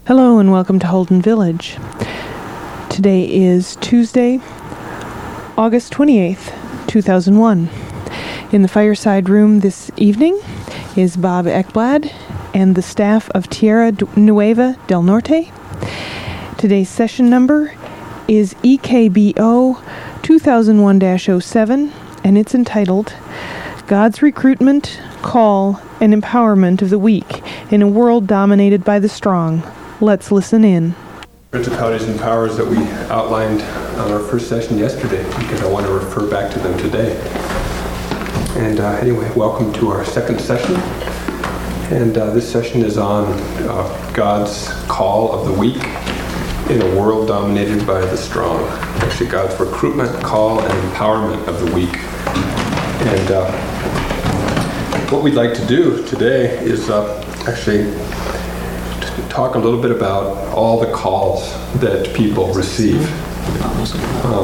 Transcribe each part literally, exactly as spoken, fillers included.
Hello and welcome to Holden Village. Today is Tuesday, August twenty-eighth, two thousand one. In the fireside room this evening is Bob Ekblad and the staff of Tierra Nueva del Norte. Today's session number is E K B O two thousand one dash oh seven, and it's entitled God's Recruitment, Call, and Empowerment of the Weak in a World Dominated by the Strong. Let's listen in. Principalities and powers that we outlined on our first session yesterday, because I want to refer back to them today. And uh, anyway, welcome to our second session. And uh, this session is on uh, God's call of the weak in a world dominated by the strong. Actually, God's recruitment, call, and empowerment of the weak. And uh, what we'd like to do today is uh, actually talk a little bit about all the calls that people receive. Um,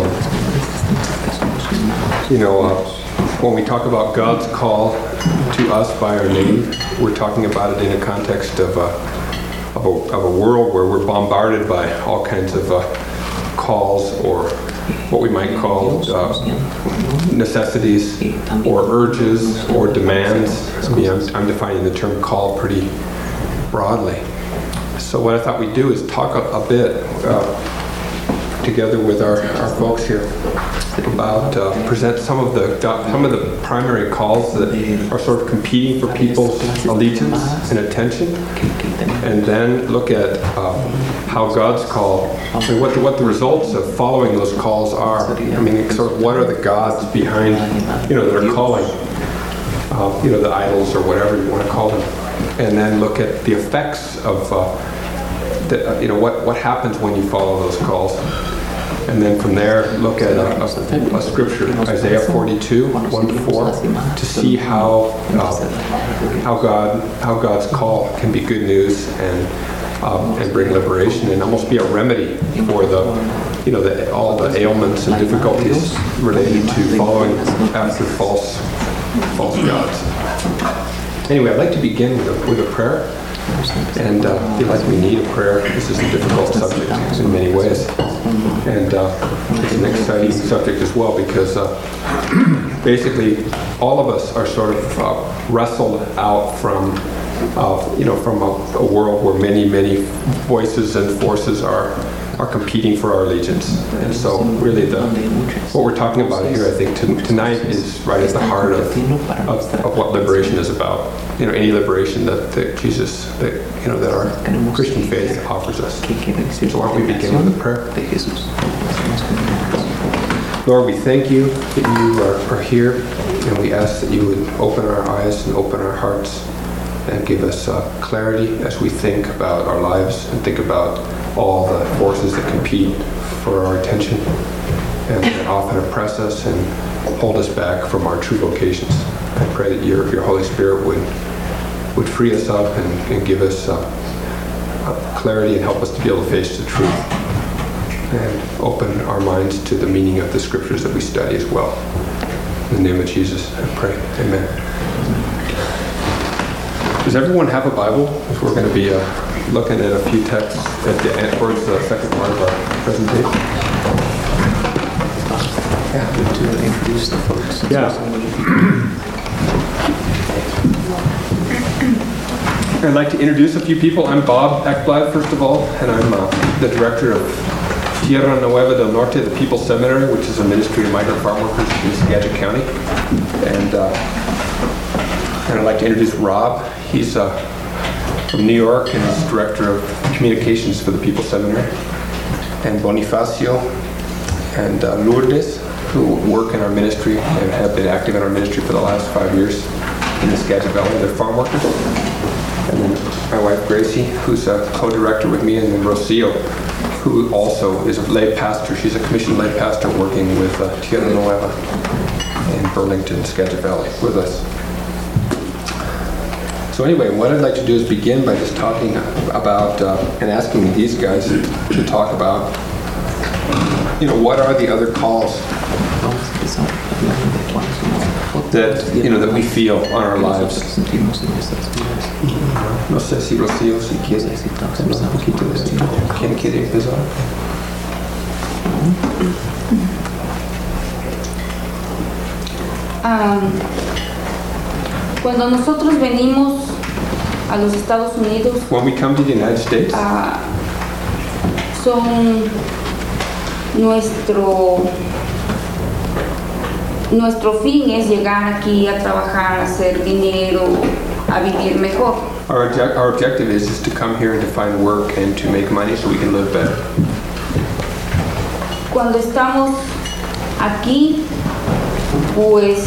you know, uh, when we talk about God's call to us by our name, we're talking about it in a context of a, of a, of a world where we're bombarded by all kinds of uh, calls, or what we might call uh, necessities or urges or demands. I mean, I'm, I'm defining the term call pretty broadly. So what I thought we'd do is talk a, a bit uh, together with our, our folks here about uh, present some of the some of the primary calls that are sort of competing for people's allegiance and attention, and then look at uh, how God's call, I mean, what the, what the results of following those calls are. I mean, sort of what are the gods behind, you know, that are calling, uh, you know, the idols or whatever you want to call them, and then look at the effects of, uh, the, uh, you know, what what happens when you follow those calls. And then from there, look at a, a, a scripture, Isaiah forty-two, one to four, to see how uh, how God how God's call can be good news and um, and bring liberation, and almost be a remedy for the you know the, all the ailments and difficulties related to following after false false gods. Anyway, I'd like to begin with a, with a prayer, and uh, I feel like we need a prayer. This is a difficult subject in many ways. And uh, it's an exciting subject as well, because uh, basically all of us are sort of uh, wrestled out from, uh, you know, from a, a world where many, many voices and forces are are competing for our allegiance. And so really the what we're talking about here, I think, t- tonight is right at the heart of, of, of what liberation is about. You know, any liberation that, that Jesus, that, you know, that our Christian faith offers us. So why don't we begin with a prayer? Lord, we thank you that you are, are here, and we ask that you would open our eyes and open our hearts and give us uh, clarity as we think about our lives and think about all the forces that compete for our attention and that often oppress us and hold us back from our true vocations. I pray that your, your Holy Spirit would would free us up and, and give us uh, uh, clarity and help us to be able to face the truth and open our minds to the meaning of the scriptures that we study as well. In the name of Jesus, I pray. Amen. Does everyone have a Bible? We're going to be uh, looking at a few texts at the end, towards the second part of our presentation. Yeah. To introduce the folks. Yeah. I'd like to introduce a few people. I'm Bob Ekblad, first of all, and I'm uh, the director of Tierra Nueva del Norte, the People's Seminary, which is a ministry of migrant farm workers in Skagit County. And, uh, and I'd like to introduce Rob. He's uh, from New York and is director of communications for the People's Seminary. And Bonifacio and uh, Lourdes, who work in our ministry and have been active in our ministry for the last five years in the Skagit Valley. They're farm workers. And then my wife Gracie, who's a co-director with me, and then Rocio, who also is a lay pastor. She's a commissioned lay pastor working with uh, Tierra Nueva in Burlington, Skagit Valley with us. So anyway, what I'd like to do is begin by just talking about uh, and asking these guys to talk about, you know, what are the other calls that, you know, that we feel on our lives. No sé si Rocío, si quiere hablar un poquito de esto. ¿Quién quiere empezar? Ah, cuando nosotros venimos a los Estados Unidos, When we come to the United States, ah, son nuestro nuestro fin es llegar aquí a trabajar, a hacer dinero, a vivir mejor. our, object, our objective is, is to come here and to find work and to make money so we can live better. Cuando estamos aquí, pues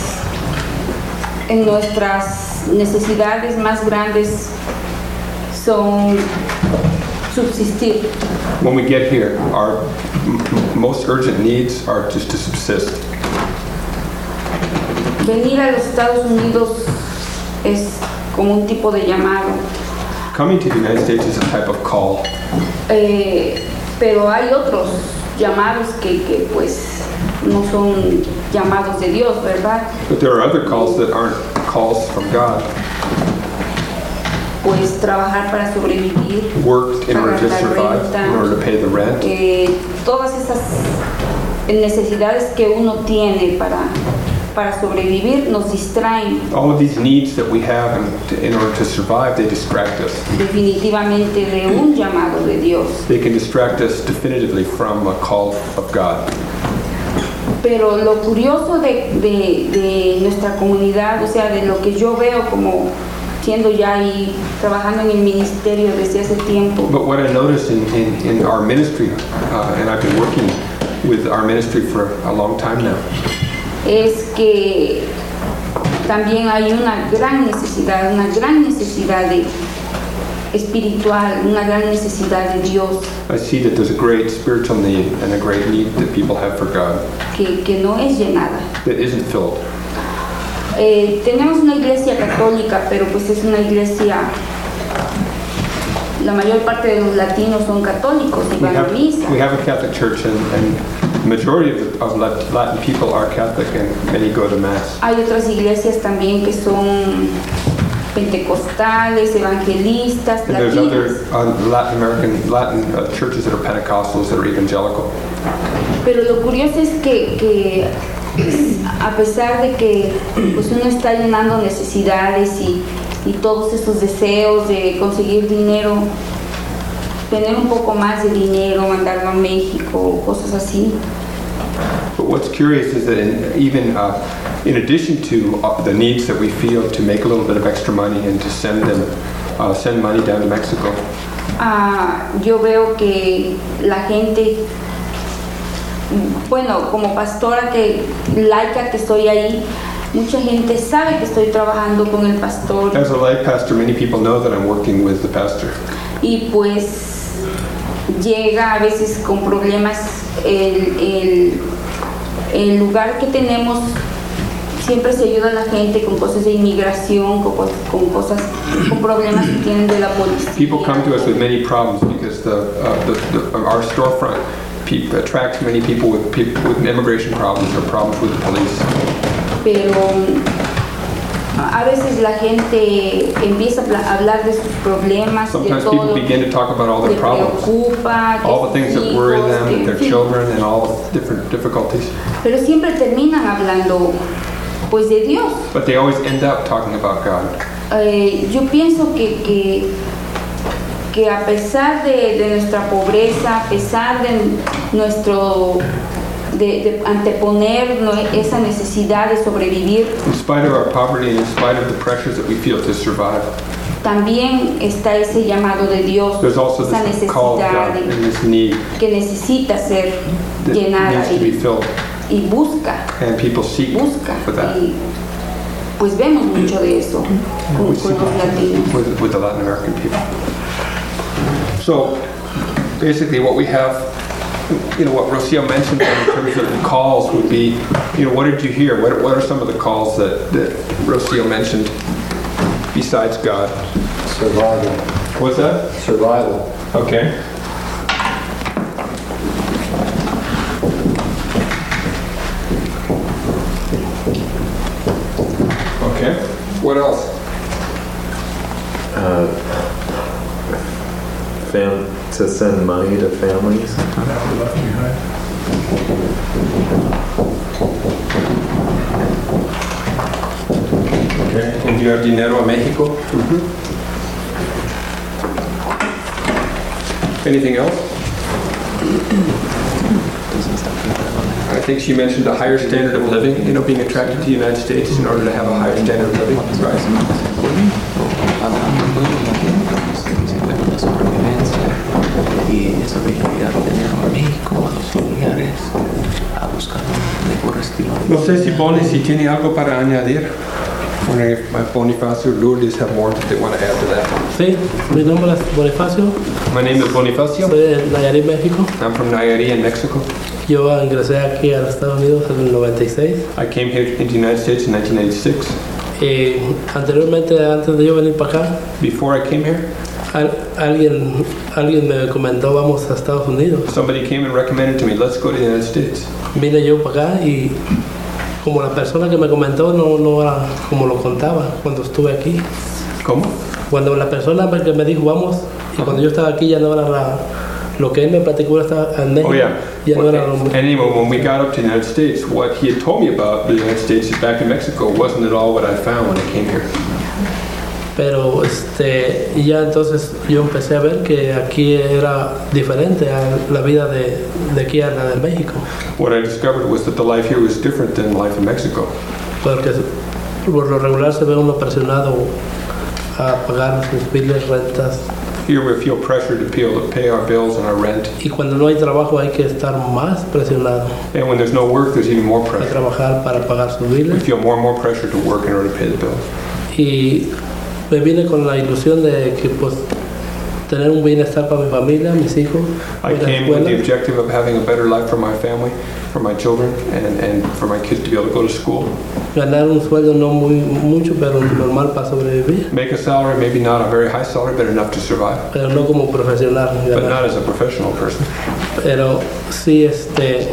en nuestras necesidades más grandes son subsistir. When we get here, our m- m- most urgent needs are just to subsist. Venir a los Estados Unidos es como un tipo de llamado, Coming to the United States is a type of call, eh, pero hay otros llamados que, que pues no son llamados de Dios, ¿verdad? but there are other calls that aren't calls from God. Pues trabajar para sobrevivir, Work in order to survive, in order to pay the rent. eh, todas esas necesidades que uno tiene para, para sobrevivir nos distraen All of these needs that we have in, in order to survive, they distract us. definitivamente de un llamado de Dios. They can distract us definitively from a call of God. Pero lo curioso de, de, de nuestra comunidad, o sea, de lo que yo veo como siendo ya ahí trabajando en el ministerio desde hace tiempo, But what I noticed in, in, in our ministry, uh, and I've been working with our ministry for a long time now, es que también hay una gran necesidad, una gran necesidad de espiritual, una gran necesidad de Dios I see that there's a great spiritual need and a great need that people have for God que, que no es llenada. that isn't filled. Eh, tenemos una iglesia católica, pero pues es una iglesia, la mayor parte de los latinos son católicos y We van a have, misa. we have a Catholic church, and, and the majority of, the, of Lat- Latin people are Catholic, and many go to Mass. Hay otras iglesias también que son pentecostales, evangelistas, And there's latinas. other uh, Latin American, Latin uh, churches that are Pentecostals, that are evangelical. Pero lo curioso es que, que a pesar de que pues uno está llenando necesidades y, y todos esos deseos de conseguir dinero, tener un poco más de dinero, mandarlo a México, cosas así, But what's curious is that in, even uh, in addition to uh, the needs that we feel to make a little bit of extra money and to send them, uh, send money down to Mexico, ah, yo veo que la gente, bueno, como pastora que laica que estoy ahí, mucha gente sabe que estoy trabajando con el pastor as a lay pastor, many people know that I'm working with the pastor. y pues llega a veces con problemas. El, el, el lugar que tenemos siempre se ayuda a la gente con cosas de inmigración, con, cos- con cosas, con problemas que tienen de la policía. People come to us with many problems because the, uh, the, the our storefront peop attracts many people with people with immigration problems or problems with the police. Pero a veces la gente empieza a pla- a hablar de sus problemas, de Sometimes todo, people begin to talk about all le their problems, preocupa, que all the things sus that worry hijos, them, que- their en fin. children, and all the different difficulties. Pero siempre terminan hablando pues de Dios. But they always end up talking about God. Eh, yo pienso que, que, que a pesar de, de nuestra pobreza, a pesar de nuestro de, de anteponer no- esa necesidad de sobrevivir, In spite of our poverty and in spite of the pressures that we feel to survive, también está ese llamado de Dios, there's also esa this call of necesidad God de- and this need que necesita ser that llenada needs to be y, filled, y busca, and people seek busca. for that. Y pues vemos mucho de eso con, We con see los latinos. with, with the Latin American people. So basically what we have, you know, what Rocio mentioned in terms of the calls would be, you know, what did you hear? What, what are some of the calls that, that Rocio mentioned besides God? Survival. What's that? Survival. Okay. Okay. What else? Uh, fam- to send money to families. Okay. Enviar dinero a México. Anything else? I think she mentioned a higher standard of living, you know, being attracted to the United States in order to have a higher standard of living. Y eso de enviar dinero a México, a los familiares, a buscar un mejor estilo de vida. No sé si Bonnie, si tiene algo para añadir. Wondering if my Bonifacio or Lourdes have more that they want to add to that. Sí, mi nombre es Bonifacio, My name is Bonifacio. soy de Nayarit, México. I'm from Nayarit in Mexico. Yo ingresé aquí a los Estados Unidos en el noventa y seis. I came here into the United States in nineteen ninety-six. Y anteriormente, antes de yo venir para acá, Before I came here, al- alguien, alguien me comentó vamos a Estados Unidos. somebody came and recommended to me, let's go to the United States. Vine yo para acá y como la persona que me comentó no, no era como lo contaba cuando estuve aquí. ¿Cómo? Cuando la persona que me dijo vamos y cuando yo estaba aquí ya no era la, lo que él me platicó estaba en México. Oh yeah. Ya no era lo And anyway, when we got up to the United States, what he had told me about the United States back in Mexico wasn't at all what I found when I came here. Pero este, y ya entonces yo empecé a ver que aquí era diferente a la vida de, de aquí a la de México. What I discovered was that the life here was different than life in Mexico. Porque por lo regular se ve uno presionado a pagar sus biles, rentas. Here we feel pressure to be able to pay our bills and our rent. Y cuando no hay trabajo hay que estar más presionado And when there's no work, there's even more a pressure. trabajar para pagar sus We biles. feel more and more pressure to work in order to pay the bills. Y me vine con la ilusión de que pues tener un bienestar para mi familia, mis hijos, I ir a la came with the escuela, objective of having a better life for my family, for my children, and, and for my kids to be able to go to school. ganar un sueldo no muy mucho, pero normal para sobrevivir, Make a salary, maybe not a very high salary, but enough to survive. pero no como profesional. But ganar. not as a professional person. Pero sí, este,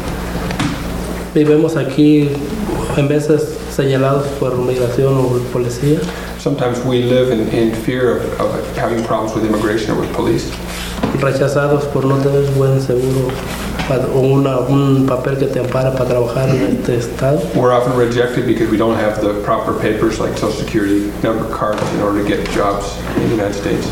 vivimos aquí en veces señalados por migración o policía. Sometimes we live in, in fear of, of having problems with immigration or with police. Rechazados por no tener buen seguro pa- o una, un papel que te ampara para trabajar en este estado. We're often rejected because we don't have the proper papers like Social Security number cards in order to get jobs in the United States.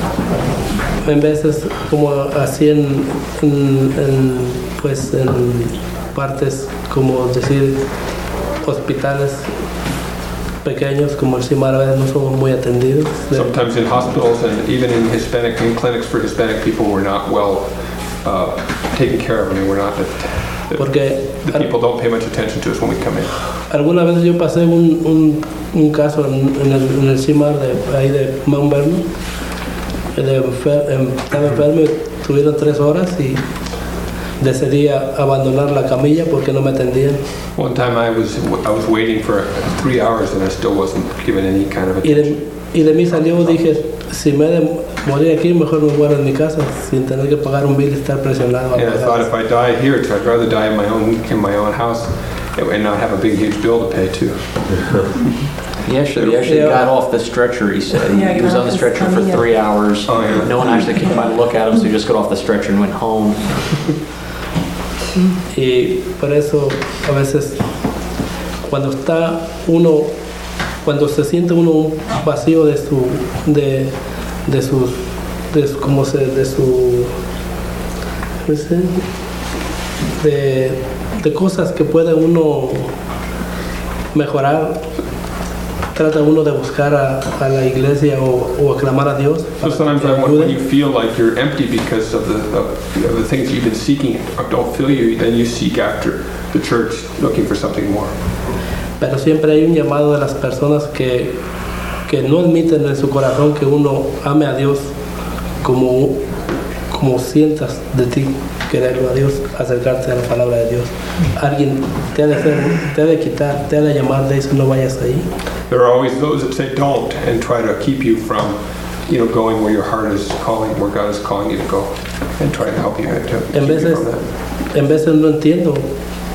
En veces como así en, en, en, pues en partes como decir hospitales pequeños como el CIMAR a veces no somos muy atendidos. Sometimes in hospitals and even in Hispanic in clinics for Hispanic people, we're not well uh, taken care of. I mean, we're not the, the, Porque the people don't pay much attention to us when we come in. alguna vez yo pasé un, un, un caso en, en, el, en el CIMAR de ahí de Mount Vernon, de enfer- em- estaba enfermo y tuvieron tres horas y decidí a- abandonar la camilla porque no me atendían. One time I was I was waiting for three hours and I still wasn't given any kind of Y attention. de, y de mí salió, dije, si me he de morir aquí, mejor me muero en mi casa, sin tener que pagar un bill y estar presionado. a And I thought pagar. if I die here, I'd rather die in my own in my own house and not have a big huge bill to pay too. He actually, he actually Yeah. got off the stretcher, he said. Yeah, He got was off on the his stretcher for camilla. three hours. Oh, yeah. No one actually came by to look at him, so he just got off the stretcher and went home. Y por eso a veces cuando está uno, cuando se siente uno un vacío de su, de, de sus, de su- como se, de su, no sé, de, de cosas que puede uno mejorar, trata uno de buscar a, a la iglesia o, o a clamar a Dios. So para que sometimes te when, when you ayude. feel like you're empty because of the, of, you know, the things you've been seeking don't fill you, then you seek after the church looking for something more. Pero siempre hay un llamado de las personas que, que no admiten en su corazón que uno ame a Dios como, como sientas de ti quererlo a Dios, acercarte a la palabra de Dios. Alguien te ha de, hacer, te ha de quitar, te ha de llamar de eso, no vayas ahí. There are always those that say don't and try to keep you from, you know, going where your heart is calling, where God is calling you to go, and try to help you to keep En you veces, from that. en veces no entiendo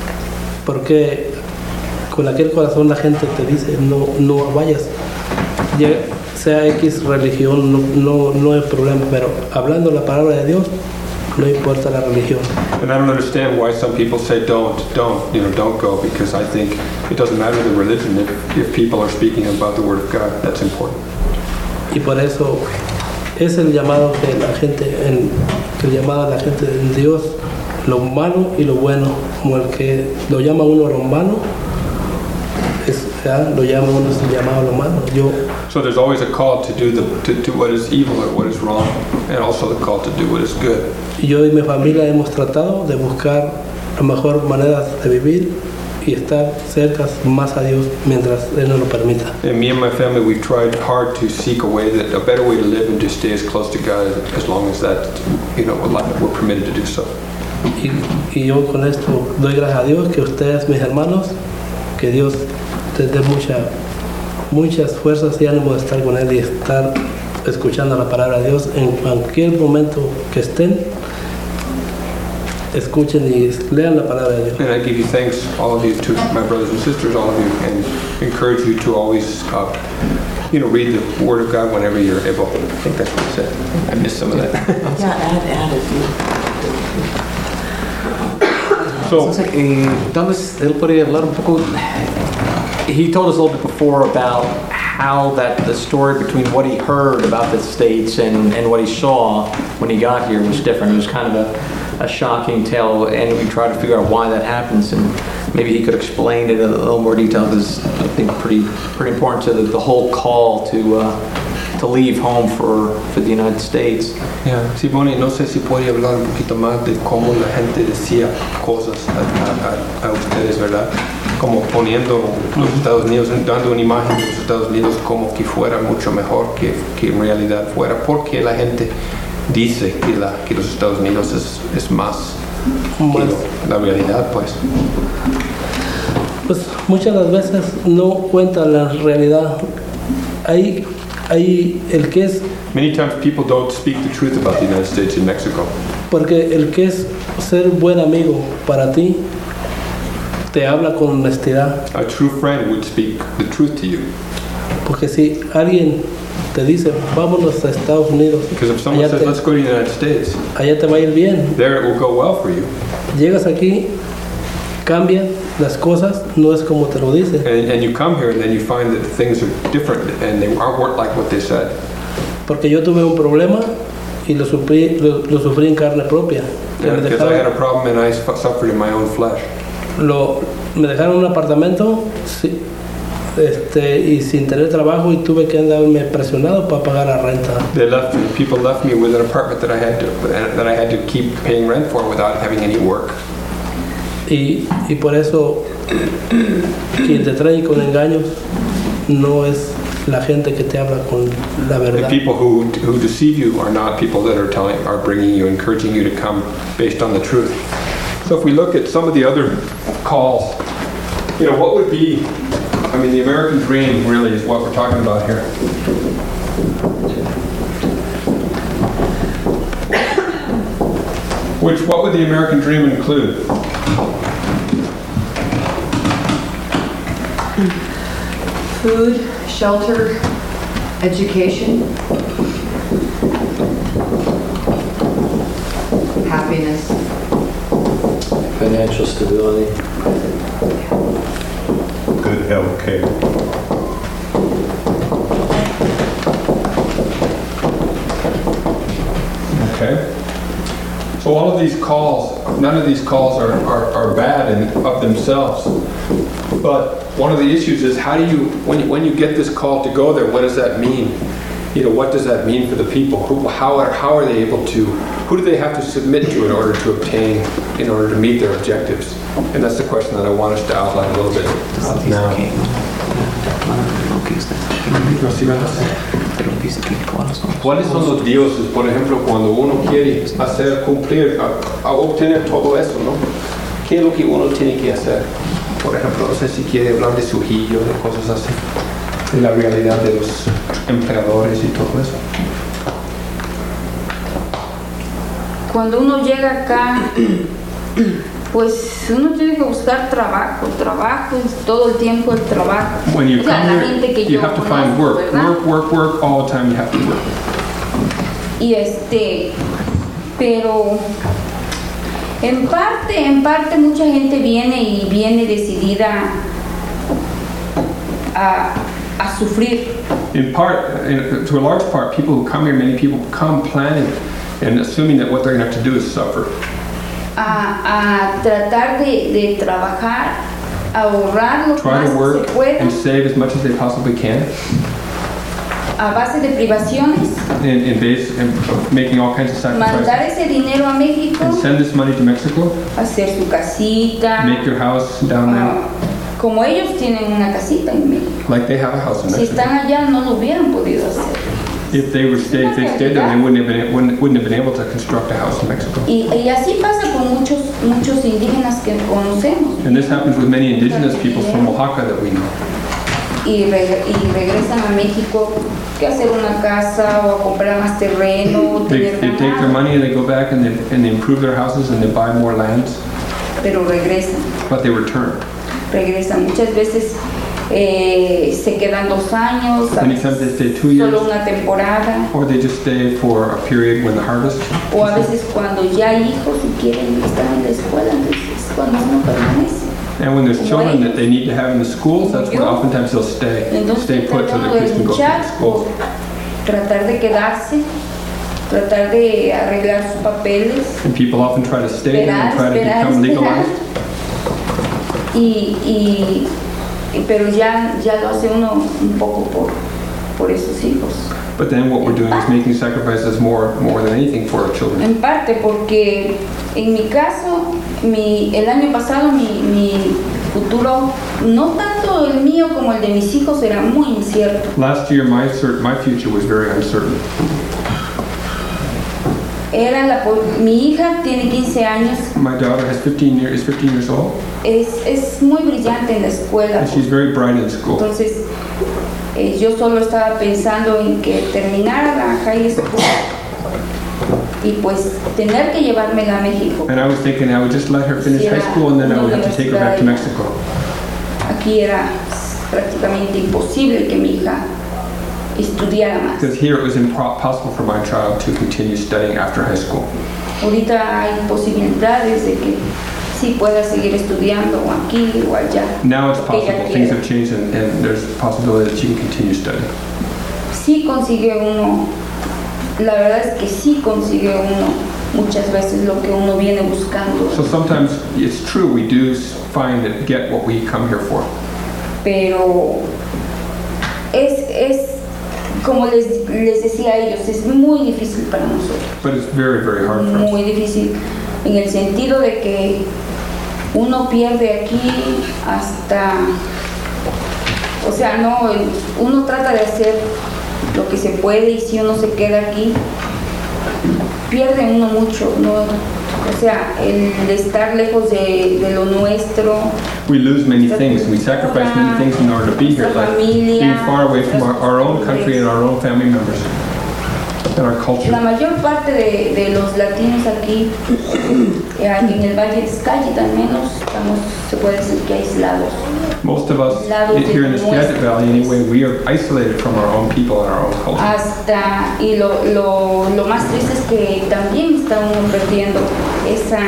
por qué con aquel corazón la gente te dice no, no vayas. ya sea X religión, no, no, no hay problema, pero hablando la palabra de Dios, no importa la religión. And I don't understand why some people say don't, don't, you know, don't go, because I think it doesn't matter the religion if, if people are speaking about the Word of God. That's important. Y por eso es el llamado que la gente, en, el llamado a la gente en Dios, lo malo y lo bueno, como el que lo llama uno lo malo, es, ¿ya? Lo llama uno es el llamado a lo malo. Yo, So there's always a call to do the to, to what is evil or what is wrong, and also the call to do what is good. yo y mi familia hemos tratado de buscar la mejor manera de vivir y estar cerca más a Dios mientras Él nos lo permita. And me and my family, we've tried hard to seek a way that a better way to live and to stay as close to God as long as that, you know, we're permitted to do so. Y, y yo con esto doy gracias a Dios que ustedes, mis hermanos, que Dios les dé mucha, muchas fuerzas y ánimo de estar con Él y estar escuchando la palabra de Dios en cualquier momento que estén. Escuchen y lean la palabra de Dios. And I give you thanks, all of you, to my brothers and sisters, all of you, and encourage you to always, uh, you know, read the Word of God whenever you're able. I think that's what he said. I missed some of that. Yeah, add, add it. So, Entonces, eh, tal vez él podría hablar un poco. He told us a little bit before about how that the story between what he heard about the States and, and what he saw when he got here was different. It was kind of a, a shocking tale, and we tried to figure out why that happens, and maybe he could explain it in a little more detail, because I think pretty pretty important to the, the whole call to uh, to leave home for, for the United States. yeah, Simone, no sé si puede hablar un poquito más de cómo la gente decía cosas a, a, a, a ustedes, ¿verdad? Como poniendo los Estados Unidos, dando una imagen de los Estados Unidos como que fuera mucho mejor que, que en realidad fuera, porque la gente dice que, la, que los Estados Unidos es, es más que lo- la realidad, pues. Pues muchas de las veces no cuentan la realidad. Hay, hay el que es, Many times people don't speak the truth about the United States and Mexico, porque el que es ser buen amigo para ti, te habla con honestidad. a true friend would speak the truth to you. Porque si alguien te dice, vámonos a Estados Unidos, Because if someone allá says, te, let's go to the United States, allá te va a ir bien. there it will go well for you. Llegas aquí, cambian las cosas, no es como te lo dicen. And, and you come here and then you find that things are different and they aren't weren't like what they said. Porque yo tuve un problema y lo sufrí, lo, lo sufrí en carne propia. Que me Because I had dejaron, a problem and I su- suffered in my own flesh. lo, me dejaron un apartamento sí, este, y sin tener trabajo, y tuve que andarme presionado para pagar la renta. They left me, people left me with an apartment that I had to that I had to keep paying rent for without having any work. Y, y por eso quien te trae con engaños no es la gente que te habla con la The verdad. people who who deceive you are not people that are telling are bringing you, encouraging you to come based on the truth. So if we look at some of the other calls, you know, what would be, I mean, the American dream really is what we're talking about here. Which, what would the American dream include? Food, shelter, education, happiness. Financial stability. Good health care. Okay. So all of these calls, none of these calls are, are, are bad in, of themselves. But one of the issues is how do you, when you, when you get this call to go there, what does that mean? You know, what does that mean for the people? Who, how, are, how are they able to, who do they have to submit to in order to obtain, in order to meet their objectives? And that's the question that I want us to outline a little bit now. ¿Cuáles son los dioses, por ejemplo, cuando uno quiere hacer cumplir, a, a obtener todo eso, ¿no? ¿Qué es lo que uno tiene que hacer? Por ejemplo, no sé si quiere hablar de sujillo, de cosas así, de la realidad de los emperadores y todo eso. Cuando uno llega acá pues uno tiene que buscar trabajo, trabajo, todo el tiempo el trabajo. When you O sea, come la gente here, que you yo have to find conozco, work. ¿verdad? Work, work, work, all the time you have to work. Y este, pero en parte, en parte mucha gente viene y viene decidida a, a sufrir. In part, in, to a large part, people who come here, many people come planning and assuming that what they're going to have to do is suffer. A, a tratar de, de trabajar, a ahorrar lo que Try más to work se pueda, and save as much as they possibly can a base de privaciones, in, in base in making all kinds of mandar sacrifices ese dinero a México, and send this money to Mexico, hacer su casita, make your house down there ah, como ellos tienen una casita en México. like they have a house in Si Mexico. están allá no lo hubieran podido hacer. If they were stay, if they stayed there, they wouldn't have been wouldn't, wouldn't have been able to construct a house in Mexico. Y, y así pasa con muchos, muchos indígenas que conocemos. And this happens with many indigenous people from Oaxaca that we know. Y, re- y regresan a México que hacer una casa o a comprar más terreno, They, tener they take their ganado, money and they go back and they, and they improve their houses and they buy more lands, pero regresan, but they return. regresan. Muchas veces eh, se quedan dos años, a Many veces times they stay two years, solo una temporada, or they just stay for a period when the harvest. o a veces cuando ya hay hijos y quieren estar en la escuela, entonces es cuando uno permanece. And when there's children that they need to have in the schools, that's when oftentimes they'll stay, Entonces stay put so trata the uno kids de can go to luchar school. por tratar de quedarse, tratar de arreglar sus papeles, And people often try to stay there and esperar, try to esperar, become esperar. legalized. Y, y, y- pero ya, ya lo hace uno un poco por, por esos hijos. But then what we're doing is making sacrifices more, more than anything for our children. En parte porque en mi caso, mi, el año pasado mi, mi futuro, no tanto el mío como el de mis hijos, era muy incierto. Last year, my cer- my future was very uncertain. Era la, po- mi hija tiene quince años, My daughter has fifteen years, is fifteen years old, es, es muy brillante en la escuela. and she's very bright in school. Entonces, eh, yo solo estaba pensando en que terminara la high school y pues tener que llevármela a México. And I was thinking I would just let her finish high school, and then I would have to take her back to Mexico. Aquí era prácticamente imposible que mi hija estudiara más. Because here it was impossible for my child to continue studying after high school. Ahorita hay posibilidades de que sí pueda seguir estudiando o aquí o allá. Now it's Porque ella possible, things quiera. have changed, and, and there's a possibility that she can continue studying. Sí consigue uno, la verdad es que sí consigue uno muchas veces lo que uno viene buscando, So sometimes it's true, we do find that get what we come here for. pero es, es como les, les decía a ellos, es muy difícil para nosotros, But it's very, very hard for us. muy difícil en el sentido de que uno pierde aquí hasta, o sea, no, uno trata de hacer lo que se puede y si uno se queda aquí, pierde uno mucho, ¿no? O sea, el estar lejos de, de lo nuestro, We lose many things, we sacrifice many things in order to be here, like being far away from our, our own country and our own family members and our la culture. mayor parte de, de los latinos aquí, eh, en el Valle de Escallit al menos, estamos, se puede decir que aislados. Most of us here in the Skagit Valley anyway, we are isolated from our own people and our own culture. Hasta, y lo, lo, lo más triste es que también está uno perdiendo esa,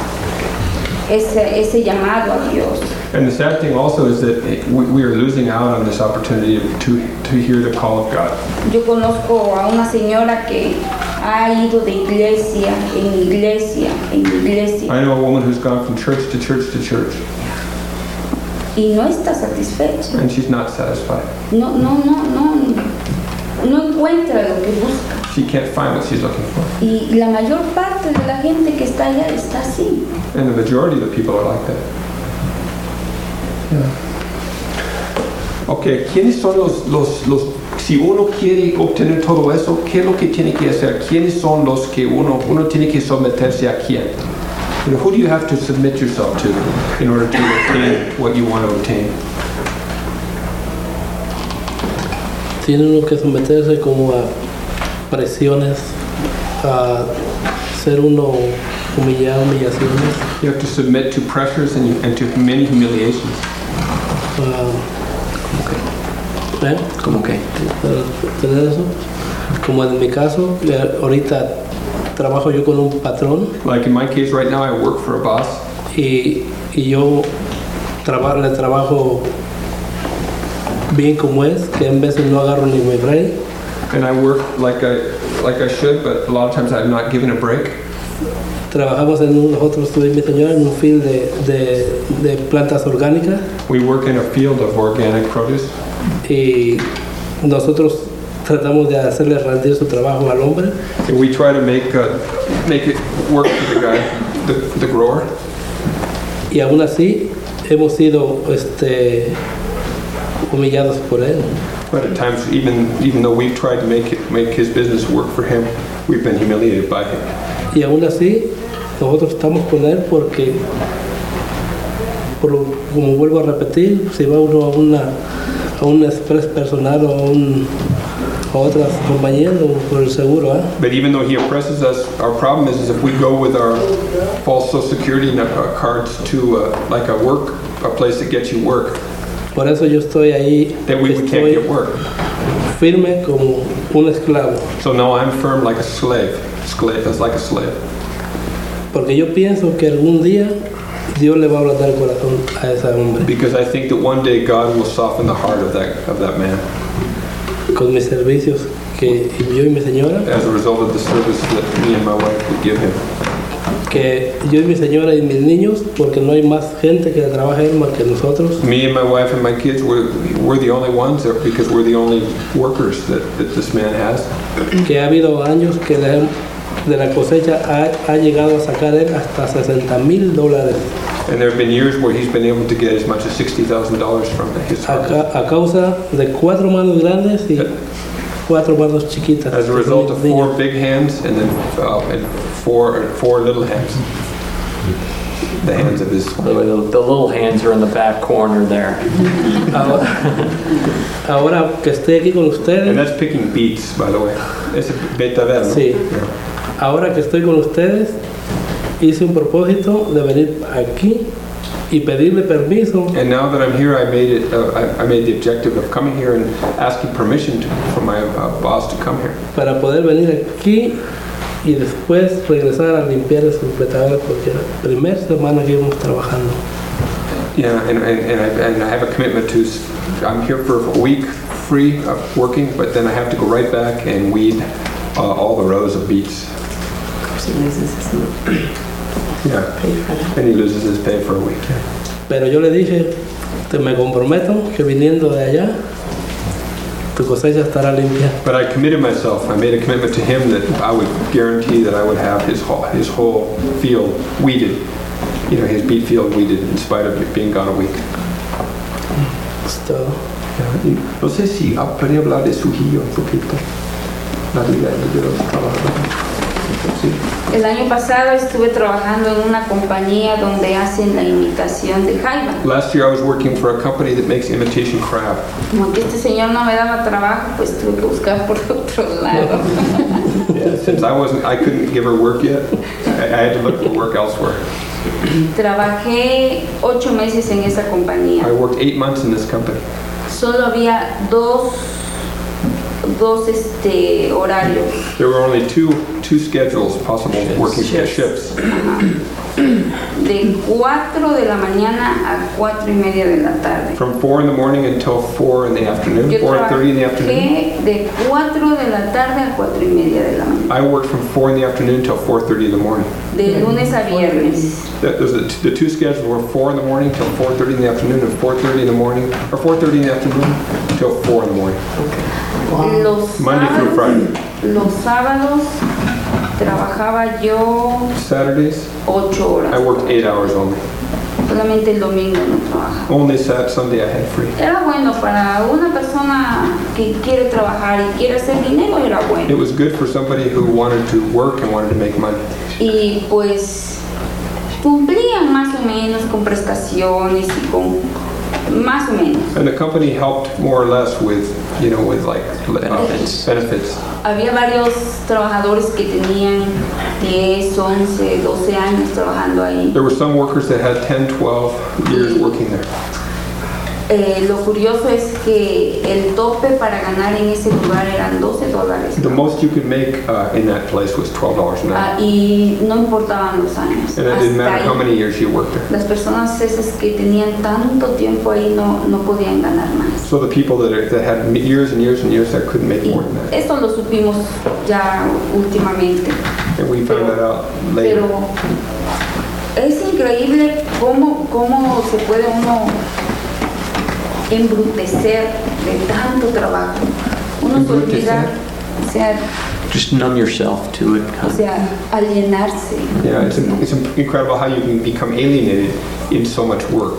ese, ese llamado a Dios. And the sad thing also is that it- we, we are losing out on this opportunity to, to hear the call of God. Yo conozco a una señora que ha ido de iglesia en iglesia en iglesia I know a woman who's gone from church to church to church, y no está satisfecha. and she's not satisfied. No, no, no, no, no encuentra lo que busca. She can't find what she's looking for. Y la mayor parte de la gente que está allá está así. And the majority of the people are like that. Ok, ¿quiénes son los, los, los, si uno quiere obtener todo eso, qué es lo que tiene que hacer? ¿Quiénes son los que uno, uno tiene que someterse a quién? You know, who do you have to submit yourself to in order to obtain what you want to obtain? Tiene uno que someterse como a presiones, a ser uno humillado, humillaciones. You have to submit to pressures and, you, and to many humiliations. ah, ¿eh? ¿Cómo que? Para tener eso. Como en mi caso, eh, ahorita trabajo yo con un patrón Like in my case right now, I work for a boss, y, y yo traba- le trabajo bien como es, que en veces no agarro ni mi break. and I work like I like I should, but a lot of times I'm not given a break. Trabajamos en un, nosotros, tú y mi señora, en un field de, de, de plantas orgánicas We work in a field of organic produce, y nosotros tratamos de hacerle rendir su trabajo al hombre and we try to make uh, make it work for the guy, the, the grower. y aún así hemos sido este, humillados por él. But at times, even even though we've tried to make it make his business work for him, we've been humiliated by him. Y aún así nosotros estamos con él porque, por lo- como vuelvo a repetir, si va uno a una a un express personal o a, un, a otras compañías o por el seguro, ¿eh? But even though he oppresses us, our problem is, is if we go with our false Social Security nu- uh, cards to uh, like a work, a place that gets you work, Por eso yo estoy ahí, then we, we can't estoy get work. firme como un esclavo, So now I'm firm like a slave. Slave, that's like a slave. porque yo pienso que algún día Dios le va a ablandar el corazón a ese hombre Because I think that one day God will soften the heart of that of that man con mis servicios que yo y mi señora, as a result of the service that me and my wife would give him. que yo y mi señora y mis niños, porque no hay más gente que trabaje más que nosotros, Me and my wife and my kids, we're, we're the only ones there because we're the only workers that, that this man has. que ha habido años que de, de la cosecha ha, ha llegado a sacar él hasta sesenta mil dólares And there have been years where he's been able to get as much as sixty thousand dollars from his a, harvest. ca- a causa de cuatro manos grandes y cuatro manos chiquitas. As a result of four big hands and then uh, and four, four little hands. The hands of his... The, the little hands are in the back corner there. Ahora, ahora que estoy aquí con And ustedes, that's picking beets, by the way. It's a betabel, no? Sí. Yeah. ahora que estoy con ustedes, hice un propósito de venir aquí y pedirle permiso And now that I'm here, I made it. Uh, I, I made the objective of coming here and asking permission to, for my uh, boss to come here, para poder venir aquí y después regresar a limpiar su petadero porque la primera semana que íbamos trabajando. yeah, and, and, and, I, and I have a commitment to. s- I'm here for a week free of working, but then I have to go right back and weed uh, all the rows of beets. Yeah, and he loses his pay for a week. Yeah. Pero yo le dije, te me comprometo que viniendo de allá, tu cosecha estará limpia. But I committed myself. I made a commitment to him that I would guarantee that I would have his whole, his whole field weeded. You know, his beet field weeded in spite of it being gone a week. Es todo. Yeah, y no sé si ah, podría hablar de Sujillo un poquito. La vida de los trabajadores. Sí. El año pasado estuve trabajando en una compañía donde hacen la imitación de jaiba. Last year I was working for a company that makes imitation crab. Como que este señor no me daba trabajo, pues tuve que buscar por otro lado. Yeah, since I wasn't, I couldn't give her work yet. I, I had to look for work elsewhere. Trabajé ocho meses en esa I compañía. worked eight months in this company. Solo había dos, dos este, horarios. There were only two two schedules possible working Shifts. shifts. De cuatro de la mañana a cuatro y media de la tarde. From four in the morning until four in the afternoon, Yo four thirty in the afternoon. trabajé de cuatro de la tarde a cuatro y media de la mañana. I worked from four in the afternoon until four thirty in the morning. De lunes a viernes. That, those are the, t- the two schedules were four in the morning till four thirty in the afternoon, and four thirty in the morning, or four thirty in the afternoon till four in the morning. Los Monday through sábados, Friday. los sábados trabajaba yo Saturdays, ocho I horas. worked eight hours only. Solamente el domingo no trabajaba. Only Sat Sunday I had free. Era bueno para una persona que quiere trabajar y quiere hacer dinero, era It bueno. was good for somebody who wanted to work and wanted to make money. Y pues cumplían más o menos con prestaciones y con más o menos. And the company helped more or less with you know, with like uh, Benefits. benefits. Había varios trabajadores que tenían diez, once, doce años trabajando ahí. There were some workers that had ten, twelve years working there. Eh, lo curioso es que el tope para ganar en ese lugar eran doce dólares. The most you could make uh, in that place was twelve dollars an Ah, hour. y no importaban los años. And it didn't Hasta matter how ahí. many years you worked there. Las personas esas que tenían tanto tiempo ahí no, no podían ganar más. So the people that, are, that had years and years and years that couldn't make Y more than that. esto lo supimos ya últimamente. And we found that out later. Pero es increíble cómo, cómo se puede uno embrutecer de tanto trabajo. Uno se olvida, o sea, Just numb yourself to it. o sea, alienarse. Yeah, it's, it's incredible how you can become alienated in so much work.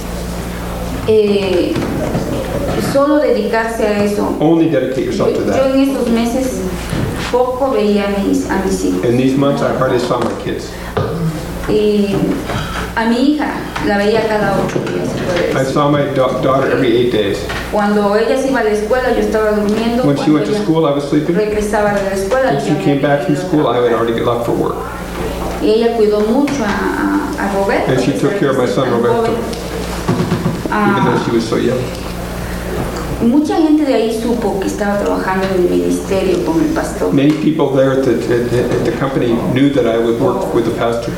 Eh, solo dedicarse a eso. Only dedicate Yo, yourself to yo that. en estos meses poco veía a mis, a mis hijos. In these months, I hardly saw my kids. Y a mi hija la veía cada ocho días, se puede I decir. saw my da- daughter every eight days. Cuando ella se iba a la escuela, yo estaba durmiendo. When she Cuando went to ella school, I was sleeping. regresaba de la escuela, When yo she ya came me back from había school, I ido a had already get left for work. Y ella cuidó mucho a, a, a Roberto. And she que took care of my son, tan Roberto. joven. Even though Ah, she was so young. mucha gente de ahí supo que estaba trabajando en el ministerio con el pastor. Many people there at the, at, at the company knew that I would work with the pastor.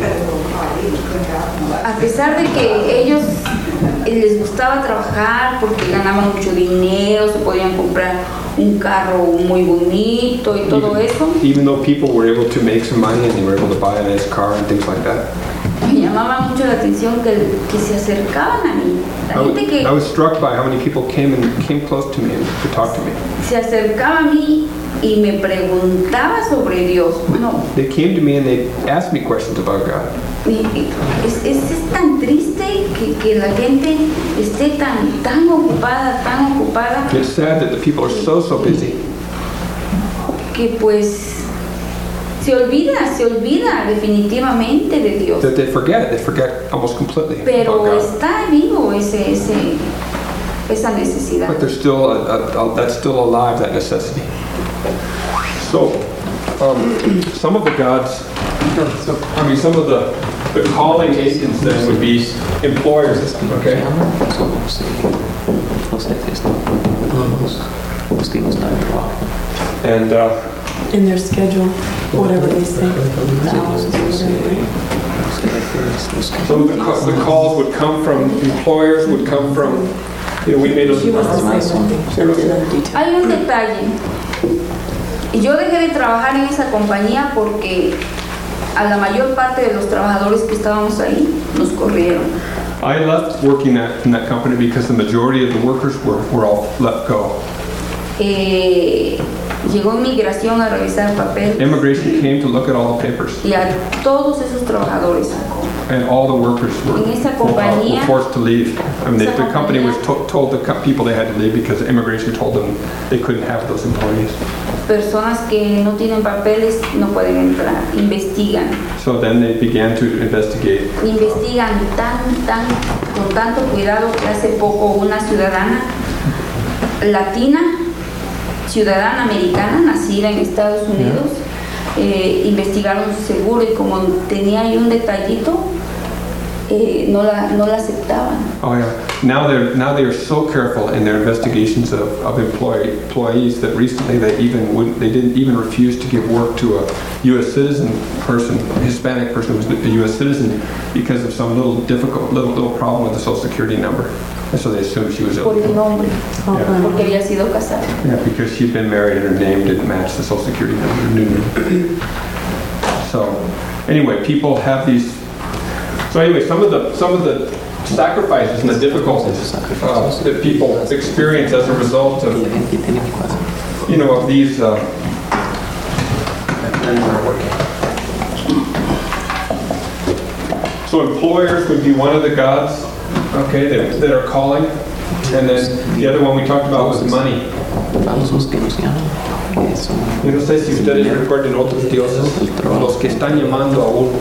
A pesar de que ellos eh, les gustaba trabajar porque ganaban mucho dinero, se podían comprar un carro muy bonito y todo eso, Even though people were able to make some money and they were able to buy a nice car and things like that. me llamaba mucho la atención que, que se acercaban a mí. La I was, gente que I was struck by how many people came and came close to me and to talk to me. se acercaba a mí y me preguntaba sobre Dios. Bueno, They came to me and they asked me questions about God. y- y es, es, es tan triste que, que la gente esté tan, tan ocupada, tan ocupada, It's sad that the people are so, so busy que pues se olvida, se olvida definitivamente de Dios. that they forget it. They forget almost completely about Pero God. está vivo ese, ese, esa necesidad. But there's still, a, a, a, that's still alive, that necessity. So, um, some of the gods, I mean, some of the, the calling agents then would be employers, okay? Somos eh, los jefes, ¿no? Los, los que nos dan trabajo. And uh, in their schedule, whatever they say. the hours, Los, whatever. eh, los jefes, los que- some of the, ca- the calls would come from employers, would come from, you know, we made She wants to a... say something. She'll get in detail. Hay un detalle. Yo dejé de trabajar en esa compañía porque a la mayor parte de los trabajadores que estábamos ahí nos corrieron. I left working at, in that company because the majority of the workers were, were all let go. Eh, llegó inmigración a revisar papeles Immigration came to look at all the papers, y a todos esos trabajadores sacó. and all the workers were, En esa were compañía- forced to leave. I mean, the, Esa the company was compañía- to, told the co- people they had to leave because immigration told them they couldn't have those employees. Personas que no tienen papeles no pueden entrar, investigan. So then they began to investigate. Investigan tan, tan, con tanto cuidado que hace poco una ciudadana latina, ciudadana americana, nacida en Estados Unidos, eh, investigaron su seguro y como tenía ahí un detallito, eh, no, la, no la aceptaban. Oh yeah. Now they're now they are so careful in their investigations of, of employee, employees that recently they even wouldn't they didn't even refuse to give work to a U S citizen person, a Hispanic person who was a U S citizen because of some little difficult little little problem with the Social Security number. And so they assumed she was Por el ill. nombre, Yeah. porque había sido casada. Yeah, because she'd been married and her name didn't match the Social Security number, new name. So, anyway, people have these. So anyway, some of the some of the sacrifices and the difficulties uh, that people experience as a result La of gente tiene que pasar. you know of these. Uh, so employers would be one of the gods, okay, that, that are calling, and then the other one we talked about was money. Vamos los que nos llaman. que son- Yo no sé si ustedes recuerden otros dioses, los que están llamando a uno.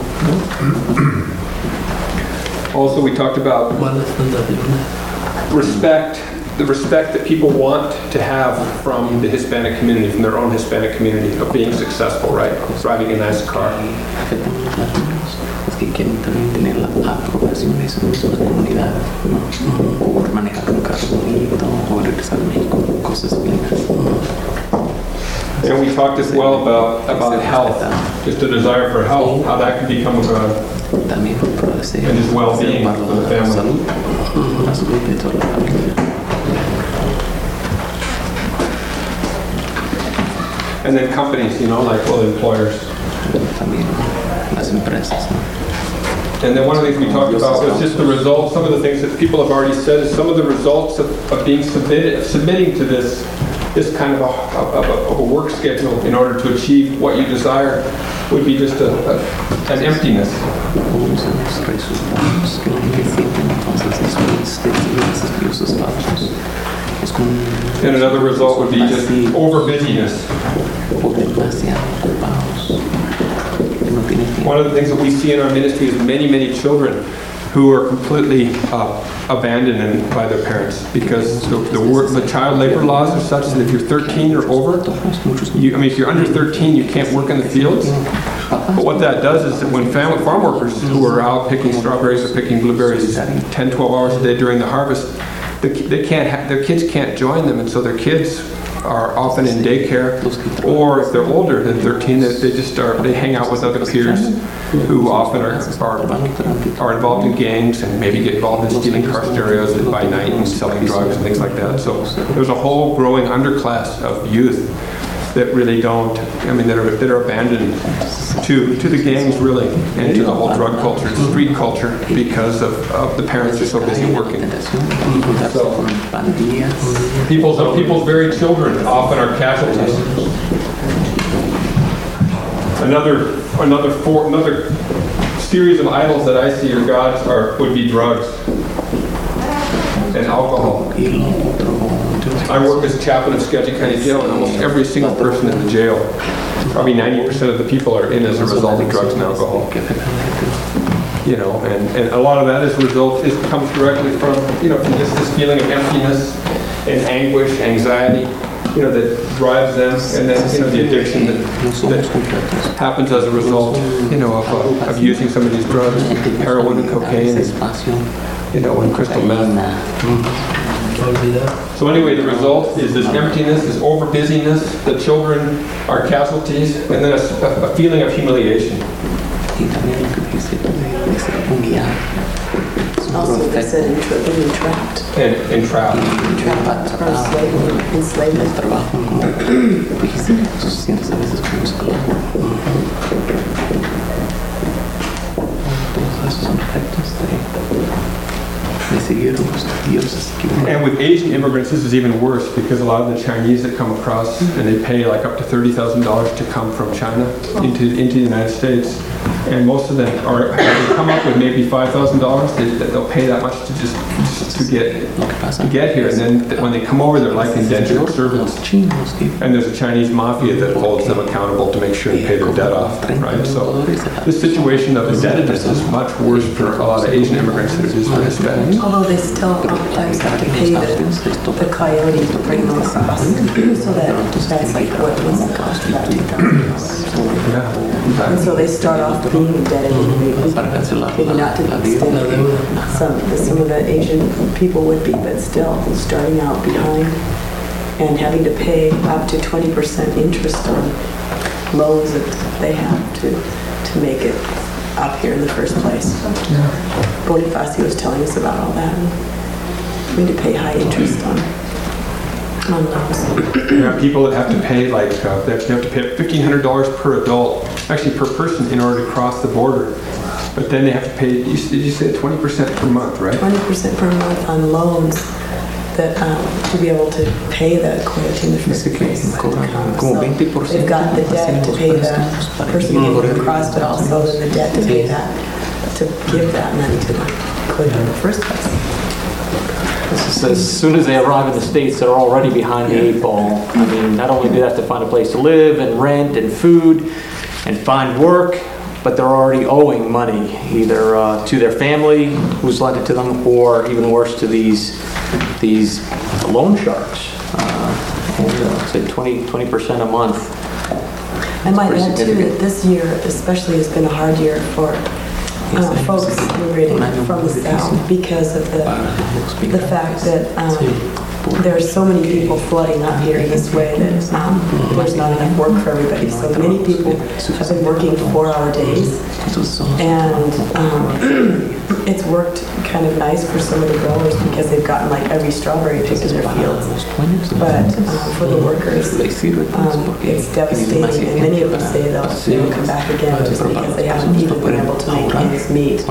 Also, we talked about Malas tentaciones. respect the respect that people want to have from the Hispanic community, from their own Hispanic community, of being successful, right? Driving a nice car. Afectan a los latinos, los que quieren también tener la aprobación de su misma comunidad, ¿no? O manejar un carro bonito, o regresar a México, cosas finas. And we talked as well about, about health, just a desire for health, how that can become a God, También por deseo and his well-being para for the la family. salud, la salud de toda la familia. And then companies, you know, like, well, employers. También las empresas, ¿no? And then one of the things we talked about was just the results, some of the things that people have already said, is some of the results of, of being submitted, submitting to this, this kind of a, of, a, of a work schedule in order to achieve what you desire would be just a, a, an emptiness. Unos de los resultados que la gente siente entonces después de seguir esos esos pasos. Es como un And another result would be just over busyness. o demasiado ocupados. Que no tienen tiempo. One of the things that we see in our ministry is many, many children who are completely uh, abandoned by their parents because the, the, work, the child labor laws are such that if you're thirteen or over, you, I mean, if you're under thirteen, you can't work in the fields. But what that does is that when family farm workers who are out picking strawberries or picking blueberries ten, twelve hours a day during the harvest, the, they can't ha their kids can't join them, and so their kids are often in daycare, or if they're older than thirteen, they, they just start, they hang out with other peers who often are, are, are involved in gangs and maybe get involved in stealing car stereos by night and selling drugs and things like that. So there's a whole growing underclass of youth that really don't, I mean, that are, that are abandoned to, to the gangs really, and to the whole drug culture, street culture, because of, of the parents are so busy working. So, people's, people's very children often are casualties. Another, another, four, another series of idols that I see or gods are, would be drugs and alcohol. I work as a chaplain of Skagit County Jail, and almost every single person in the jail, probably ninety percent of the people are in as a result of drugs and alcohol. You know, and, and a lot of that is a result, it comes directly from, you know, from just this feeling of emptiness and anguish, anxiety, you know, that drives them, and then, you know, the addiction that, that happens as a result, you know, of, uh, of using some of these drugs, heroin and cocaine, and, you know, and crystal meth. So anyway, the result is this emptiness, this over busyness, the children are casualties, and then a, a feeling of humiliation. Also, they said entra- being entrapped. And entrapped. Entrapped or enslavement. Enslavement. And with Asian immigrants, this is even worse because a lot of the Chinese that come across, and they pay like up to thirty thousand dollars to come from China into, into the United States. And most of them are, they come up with maybe five thousand dollars, they, they'll pay that much to just, just to get to get here. And then when they come over, they're like indentured servants. And there's a Chinese mafia that holds them accountable to make sure they pay their debt off, right? So this situation of indebtedness is much worse for a lot of Asian immigrants than it is for Hispanics. Although they still oftentimes have to pay the, the coyote to bring them across. So that, that's like what was the cost of that. Yeah. And so they start off being indebted, maybe, maybe not to the extent that some, some of the Asian people would be, but still starting out behind and having to pay up to twenty percent interest on loans that they have to, to make it up here in the first place. Yeah. Bonifacio was telling us about all that. And we need to pay high interest on on loans. There are people that have to pay like uh, they have to pay fifteen hundred dollars per adult, actually per person, in order to cross the border. But then they have to pay. You, did you say twenty percent per month, right? Twenty percent per month on loans that um, to be able to pay the coyote in the first place. So they've got the debt to pay the person getting across, but also the debt to pay that, to give that money to the coyote in the first place. As soon as they arrive in the States, they're already behind the eight ball. I mean, not only do they have to find a place to live and rent and food and find work, but they're already owing money, either uh, to their family who's lent it to them, or even worse, to these these loan sharks. Uh, and uh, say twenty percent a month. I might Pretty add too significant. that this year especially has been a hard year for uh, folks immigrating from the South because of the, the fact that um, there are so many people flooding up here this way that um, there's not enough work for everybody. So many people have been working four-hour days, and um, it's worked kind of nice for some of the growers because they've gotten like every strawberry picked in their fields. But um, for the workers, um, it's devastating, and many of them say they'll never come back again just because they haven't even been able to make ends meet.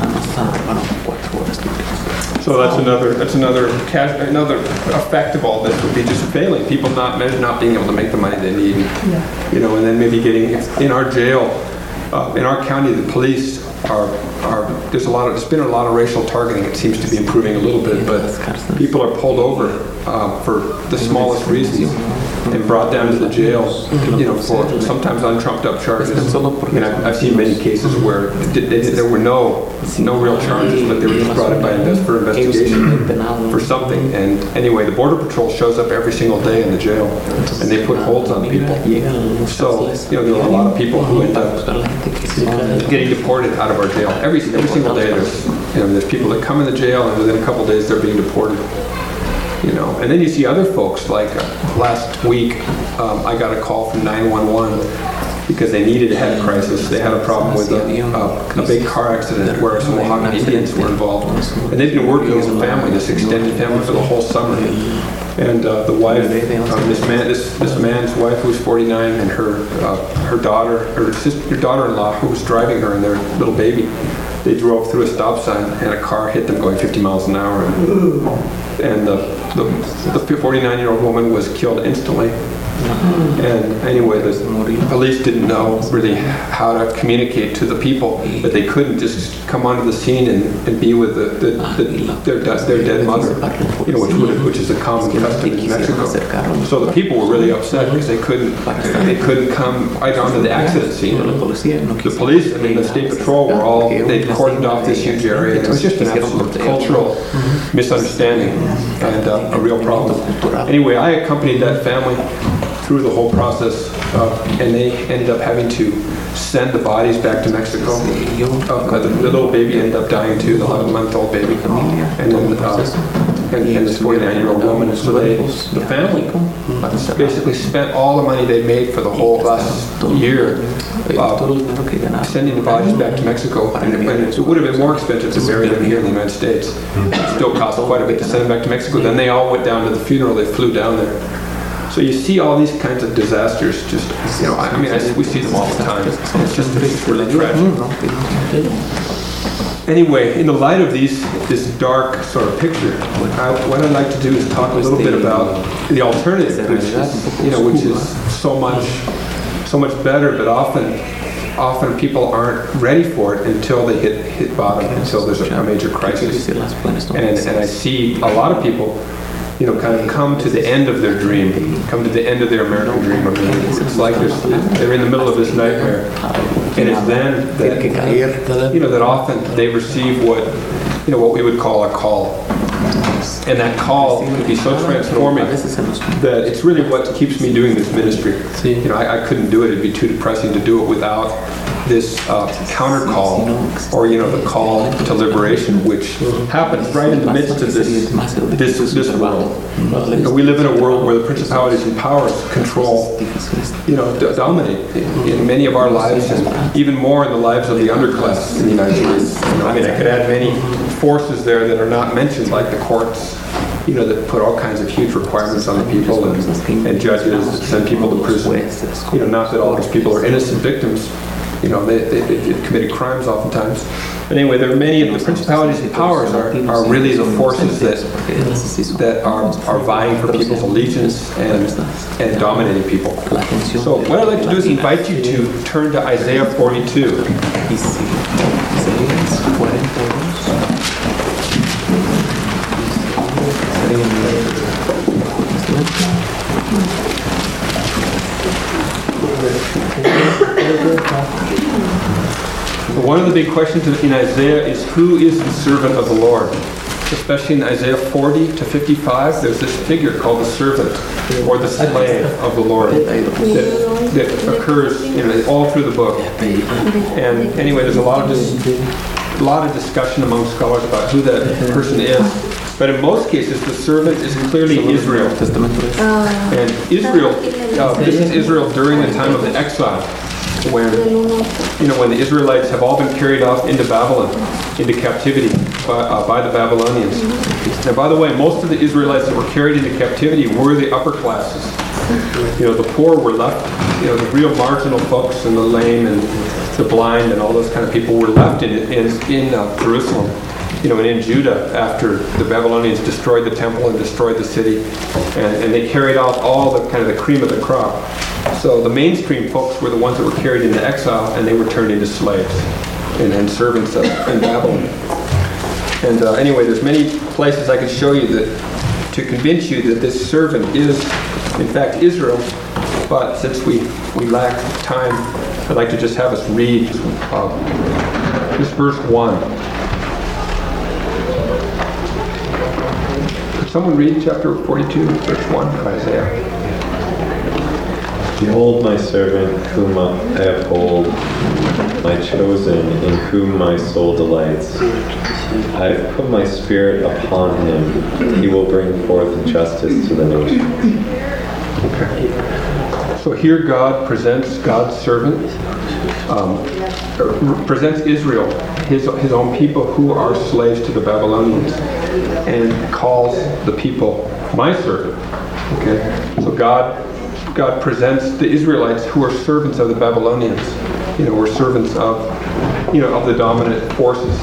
So that's another, that's another, cas- another effect of all this would be just failing. People not, not being able to make the money they need. You know, and then maybe getting, in our jail, uh, in our county, the police are, are, there's a lot of, there's been a lot of racial targeting. It seems to be improving a little bit, but people are pulled over uh, for the smallest reasons and brought down to the jail, you know, for sometimes untrumped up charges. I mean, I've, I've seen many cases where they, they, there were no no real charges, but they were just brought in by invest for investigation for something. And anyway, the Border Patrol shows up every single day in the jail, and they put holds on people. So, you know, there are a lot of people who end up getting deported out of our jail. Every, every single day there's, you know, there's people that come in the jail, and within a couple of days they're being deported. You know, and then you see other folks, like uh, last week, um, I got a call from nine one one because they needed a head crisis. They had a problem with a, a, a big car accident where some Mohawk Indians were involved. And they've been working as a family, this extended family, for the whole summer. And uh, the wife, uh, this man, this this man's wife, who was forty-nine, and her uh, her daughter, her sister, her daughter-in-law, who was driving her and their little baby, they drove through a stop sign, and a car hit them going fifty miles an hour. And, and the the the forty-nine-year-old woman was killed instantly. And anyway, the police didn't know really how to communicate to the people that they couldn't just come onto the scene and, and be with the, the, the, their, their dead mother, you know, which, would, which is a common custom in Mexico. So the people were really upset because they couldn't they couldn't come right onto the accident scene. The police, I mean, the state patrol were all, they cordoned off this huge area. It was just an absolute cultural misunderstanding and uh, a real problem. Anyway, I accompanied that family through the whole process, uh, and they ended up having to send the bodies back to Mexico. Uh, the, the little baby ended up dying too, the eleven-month-old baby, and then uh, and, and this forty-nine-year-old woman. So they, the family, basically spent all the money they made for the whole last year uh, sending the bodies back to Mexico, and, and it would have been more expensive to bury them here in the United States. It still cost quite a bit to send them back to Mexico. Then they all went down to the funeral. They flew down there. So you see all these kinds of disasters, just, you know, I, I mean, I, we see them all the time. It's just it's really tragic. Anyway, in the light of these, this dark sort of picture, I, what I'd like to do is talk a little bit about the alternative, which is, you know, which is so much, so much better, but often, often people aren't ready for it until they hit hit bottom, until there's a, a major crisis. And and I see a lot of people, you know, kind of come to the end of their dream, come to the end of their American dream. I mean, it's, it's like they're in the middle of this nightmare. And it's then that, you know, that often they receive what, you know, what we would call a call. And that call could be so transforming that it's really what keeps me doing this ministry. You know, I, I couldn't do it. It'd be too depressing to do it without this uh, counter call, or, you know, the call to liberation, which happens right in the midst of this this, this world. You know, we live in a world where the principalities and powers control, you know, d- dominate in, in many of our lives, and even more in the lives of the underclass in the United States. You know, I mean, I could add many forces there that are not mentioned, like the courts, you know, that put all kinds of huge requirements on the people, and, and judges that send people to prison. You know, not that all these people are innocent victims. You know, they, they, they committed crimes oftentimes. But anyway, there are many of the principalities and powers are, are really the forces that that are, are vying for people's allegiance and, and dominating people. So what I'd like to do is invite you to turn to Isaiah forty-two. One of the big questions in Isaiah is, who is the servant of the Lord? especially in Isaiah forty to fifty-five, there's this figure called the servant or the slave of the Lord that, that occurs you know, all through the book. And anyway, there's a lot of dis- a lot of discussion among scholars about who that person is. But in most cases, the servant is clearly Israel. And Israel, uh, this is Israel during the time of the exile, when you know when the Israelites have all been carried off into Babylon, into captivity by, uh, by the Babylonians. Now, by the way, most of the Israelites that were carried into captivity were the upper classes. You know, the poor were left. You know, the real marginal folks and the lame and the blind and all those kind of people were left in in, in uh, Jerusalem. You know, and in Judah, after the Babylonians destroyed the temple and destroyed the city, and, and they carried off all the kind of the cream of the crop. So the mainstream folks were the ones that were carried into exile, and they were turned into slaves and, and servants of, in Babylon. And uh, anyway, there's many places I can show you that to convince you that this servant is, in fact, Israel. But since we we lack time, I'd like to just have us read uh, this verse one. Someone read chapter forty-two, verse one of Isaiah. Behold my servant whom I uphold, my chosen in whom my soul delights. I have put my spirit upon him. He will bring forth justice to the nations. Okay. So here God presents God's servant, um, presents Israel, his, his own people who are slaves to the Babylonians, and calls the people my servant. Okay, so God, God presents the Israelites who are servants of the Babylonians. You know, we're servants of, you know, of the dominant forces.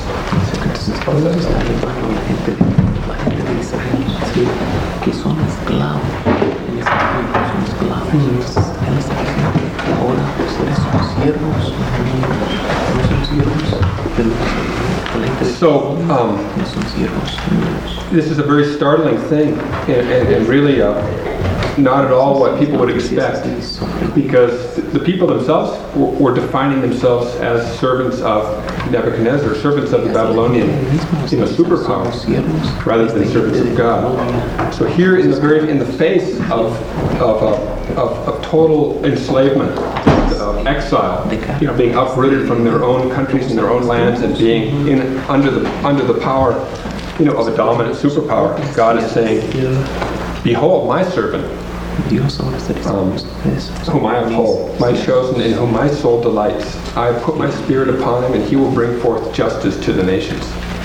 So, um, this is a very startling thing, and, and, and really uh, not at all what people would expect, because the people themselves were, were defining themselves as servants of Nebuchadnezzar, servants of the Babylonian, you know, superpower, rather than servants of God. So here, in the very in the face of of, uh, of, of total enslavement, of exile, you know, being uprooted from their own countries and their own lands, and being in under the under the power, you know, of a dominant superpower, God is saying, "Behold, my servant, um, whom I uphold, my chosen, in whom my soul delights. I have put my spirit upon him, and he will bring forth justice to the nations."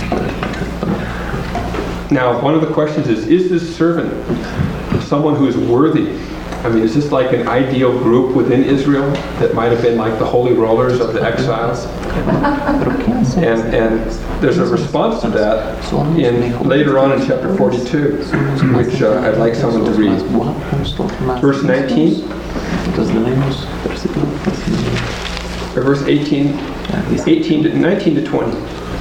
Now, one of the questions is: is this servant someone who is worthy? I mean, is this like an ideal group within Israel that might have been like the holy rollers of the exiles? And and there's a response to that in later on in chapter forty-two, which uh, I'd like someone to read. Verse nineteen, or verse eighteen, eighteen to nineteen to twenty.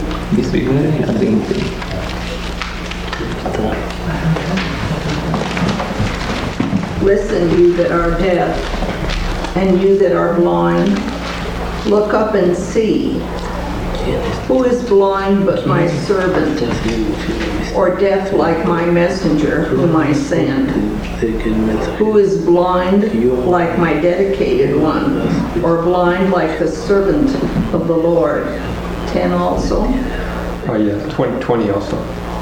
Listen, you that are deaf, and you that are blind, look up and see. Who is blind but my servant, or deaf like my messenger whom I send? Who is blind like my dedicated one, or blind like the servant of the Lord? Ten also? Oh yeah, twenty, twenty also.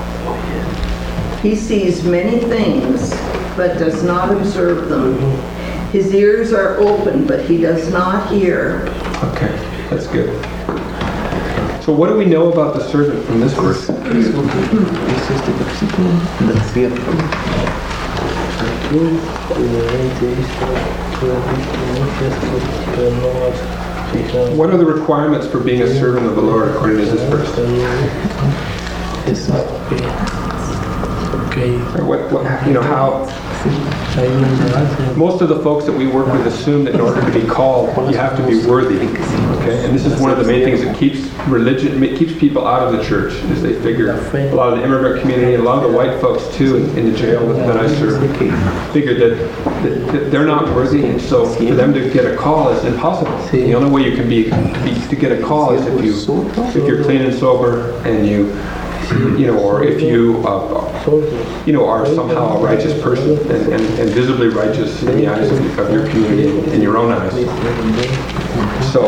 He sees many things, but does not observe them. His ears are open, but he does not hear. Okay, that's good. So what do we know about the servant from this verse? What are the requirements for being a servant of the Lord according to this verse? Or what, what, you know, how most of the folks that we work with assume that in order to be called, you have to be worthy. Okay, and this is one of the main things that keeps religion, keeps people out of the church, is they figure, a lot of the immigrant community, a lot of the white folks too, in, in the jail that I serve, figure that, that, that they're not worthy, and so for them to get a call is impossible. The only way you can be to, be, to get a call is if you if you're clean and sober, and you you know, or if you, uh, you know, are somehow a righteous person and, and, and visibly righteous in the eyes of, of your community and in your own eyes. So,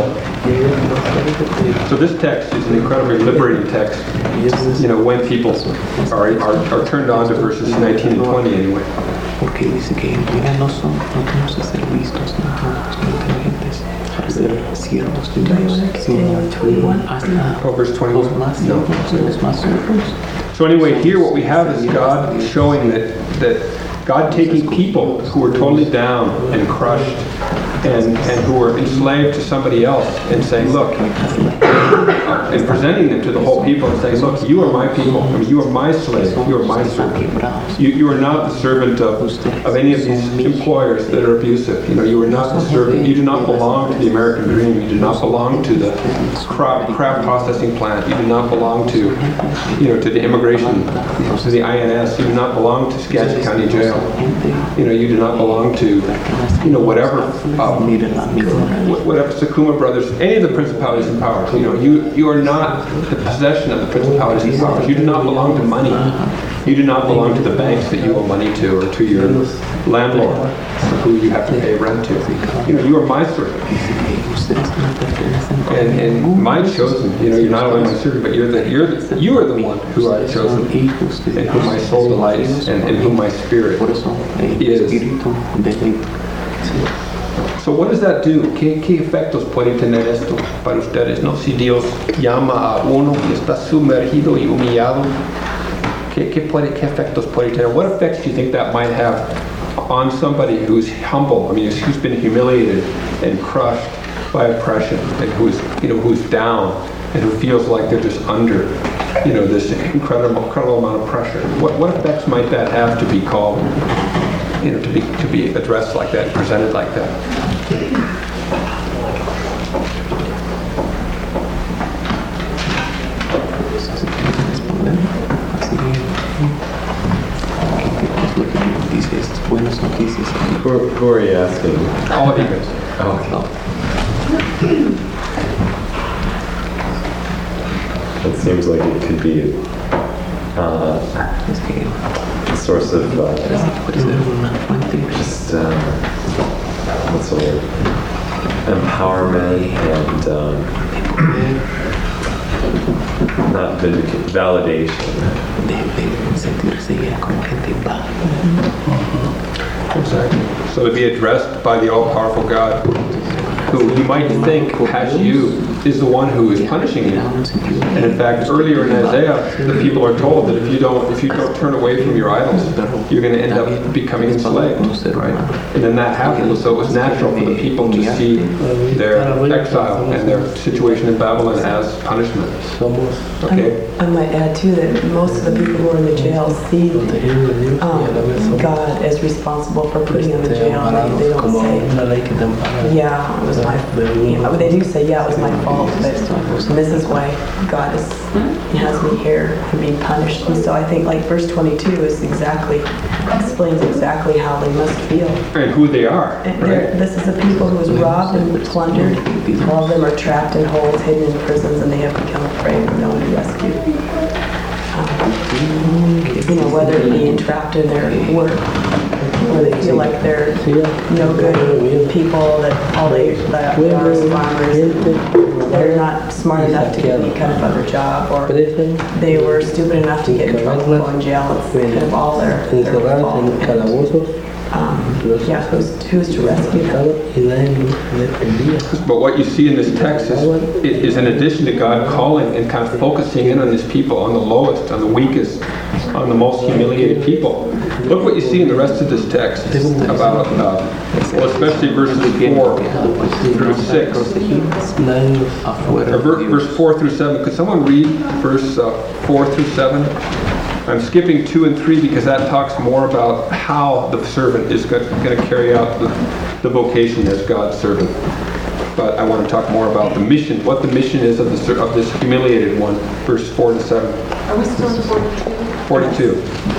so this text is an incredibly liberating text, you know, when people are, are, are turned on to verses nineteen and twenty anyway. Porque dice que mira, no son, no tenemos que ser vistos, no somos inteligentes para ser siervos de Dios, sino hasta Oh, verse los twenty-one. más No. siervos y los más siervos. So anyway, here what we have is God showing that, that God taking people who were totally down and crushed and, and who were enslaved to somebody else and saying, look, and presenting them to the whole people and saying, look, you are my people. I mean, you are my slave. You are my servant. You, you are not the servant of, of any of these employers that are abusive. You know, you are not the servant. You do not belong to the American dream. You do not belong to the crop, crab processing plant. You do not belong to, you know, to the immigration, to the I N S. You do not belong to Skagit County Jail. You know, you do not belong to, you know, whatever, um, whatever Sakuma Brothers, any of the principalities and powers. You know, you, you are not the possession of the principalities and powers. You do not belong to money. You do not belong to the banks that you owe money to or to your landlord who you have to pay rent to. You know, you are my servant. And, and my chosen, you know, you're not only my servant, but you're the, you're the, you are the one who I have chosen, in whom my soul delights, and in whom my spirit is. So what does that do? ¿Qué, qué efectos puede tener esto para ustedes? ¿No? Si Dios llama a uno que está sumergido y humillado, ¿qué, qué, puede, ¿qué efectos puede tener? What effects do you think that might have on somebody who's humble? I mean, who's been humiliated and crushed by oppression, and who's, you know, who's down, and who feels like they're just under, you know, this incredible, incredible amount of pressure? What, what effects might that have to be called, you know, to be to be addressed like that, presented like that? Who, who are you asking? All of you guys. Oh. It seems like it could be uh, a source of uh, just, uh, what's the word? Empowerment and um, not vindic- validation. Exactly. So to be addressed by the all-powerful God, who you might think has you, is the one who is punishing you. And in fact, earlier in Isaiah, the people are told that if you don't, if you don't turn away from your idols, you're going to end up becoming enslaved, right? And then that happened. So it was natural for the people to see their exile and their situation in Babylon as punishment. Okay. I might add too that most of the people who are in the jail see um, God as responsible for putting them in jail. They, they don't say, yeah, it was my, you know, they do say, yeah, it was my fault, but this is why God is, has me here for being punished. And so I think like verse twenty-two is exactly, explains exactly how they must feel. And who they are. And right? This is a people who is robbed and plundered. All of them are trapped in holes, hidden in prisons, and they have become afraid of no one to rescue. Um, you know, whether it be entrapped in their work, where they feel like they're no good people, that all they that are is farmers, they're not smart enough to get any kind of other job, or they were stupid enough to get in trouble, go in jail. It's kind of all their, their fault. Um, yeah, who's, who's to rescue them? But what you see in this text is, is in addition to God calling and kind of focusing in on His people, on the lowest, on the weakest, on the most humiliated people. Look what you see in the rest of this text about, uh, well, especially verses four through six, or verse four through seven. Could someone read verse uh, four through seven? I'm skipping two and three because that talks more about how the servant is going to carry out the, the vocation as God's servant. But I want to talk more about the mission, what the mission is of, the, of this humiliated one, verse four to seven. Are we still in forty-two? forty-two.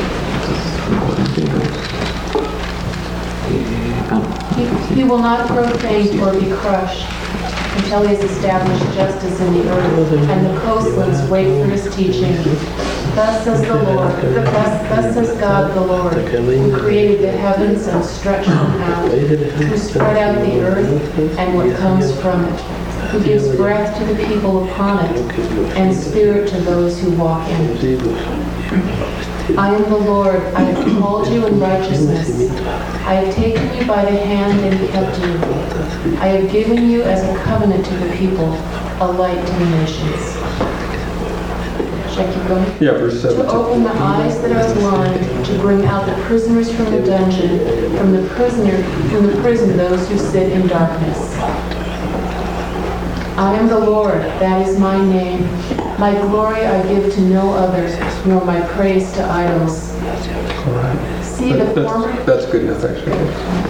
He, he will not grow faint or be crushed until he has established justice in the earth, and the coastlands wait for his teaching. Thus says the Lord, thus, thus says God the Lord, who created the heavens and stretched them out, who spread out the earth and what comes from it, who gives breath to the people upon it, and spirit to those who walk in it. I am the Lord, I have called you in righteousness. I have taken you by the hand and kept you. I have given you as a covenant to the people, a light to the nations. Should I keep going? Yeah, verse To seventeen. open the eyes that are blind, to bring out the prisoners from the dungeon, from the prisoner, from the prison those who sit in darkness. I am the Lord, that is my name. My glory I give to no other, nor my praise to idols. See the That- former... That's, that's good enough, actually.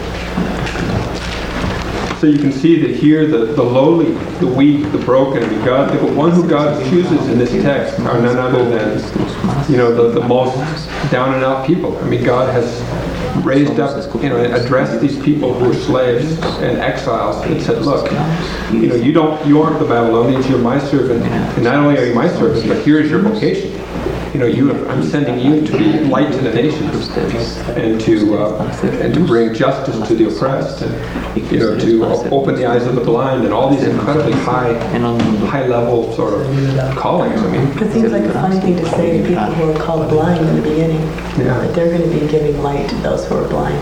So you can see that here the, the lowly, the weak, the broken, I mean, God, the one who God chooses in this text are none other than, you know, the, the most down and out people. I mean, God has raised up, you know, and addressed these people who are slaves and exiles and said, look, you know, you don't, you aren't the Babylonians, you're my servant, and not only are you my servant, but here's your vocation. You know, you, I'm sending you to be light to the nations, and to uh, and to bring justice to the oppressed, and you know, to open the eyes of the blind, and all these incredibly high, high level sort of callings. I mean, It seems like a funny thing to say to people who are called blind in the beginning. Yeah. That they're going to be giving light to those who are blind.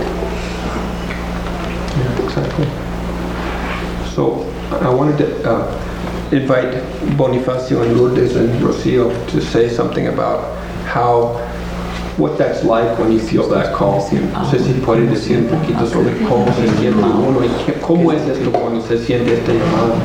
Yeah, exactly. So I wanted to uh, invite Bonifacio and Lourdes and Rocio to say something about how, what that's like when you feel that call. No sé si pueden decir un poquito sobre cómo se siente uno y qué- cómo es esto cuando se siente este llamado.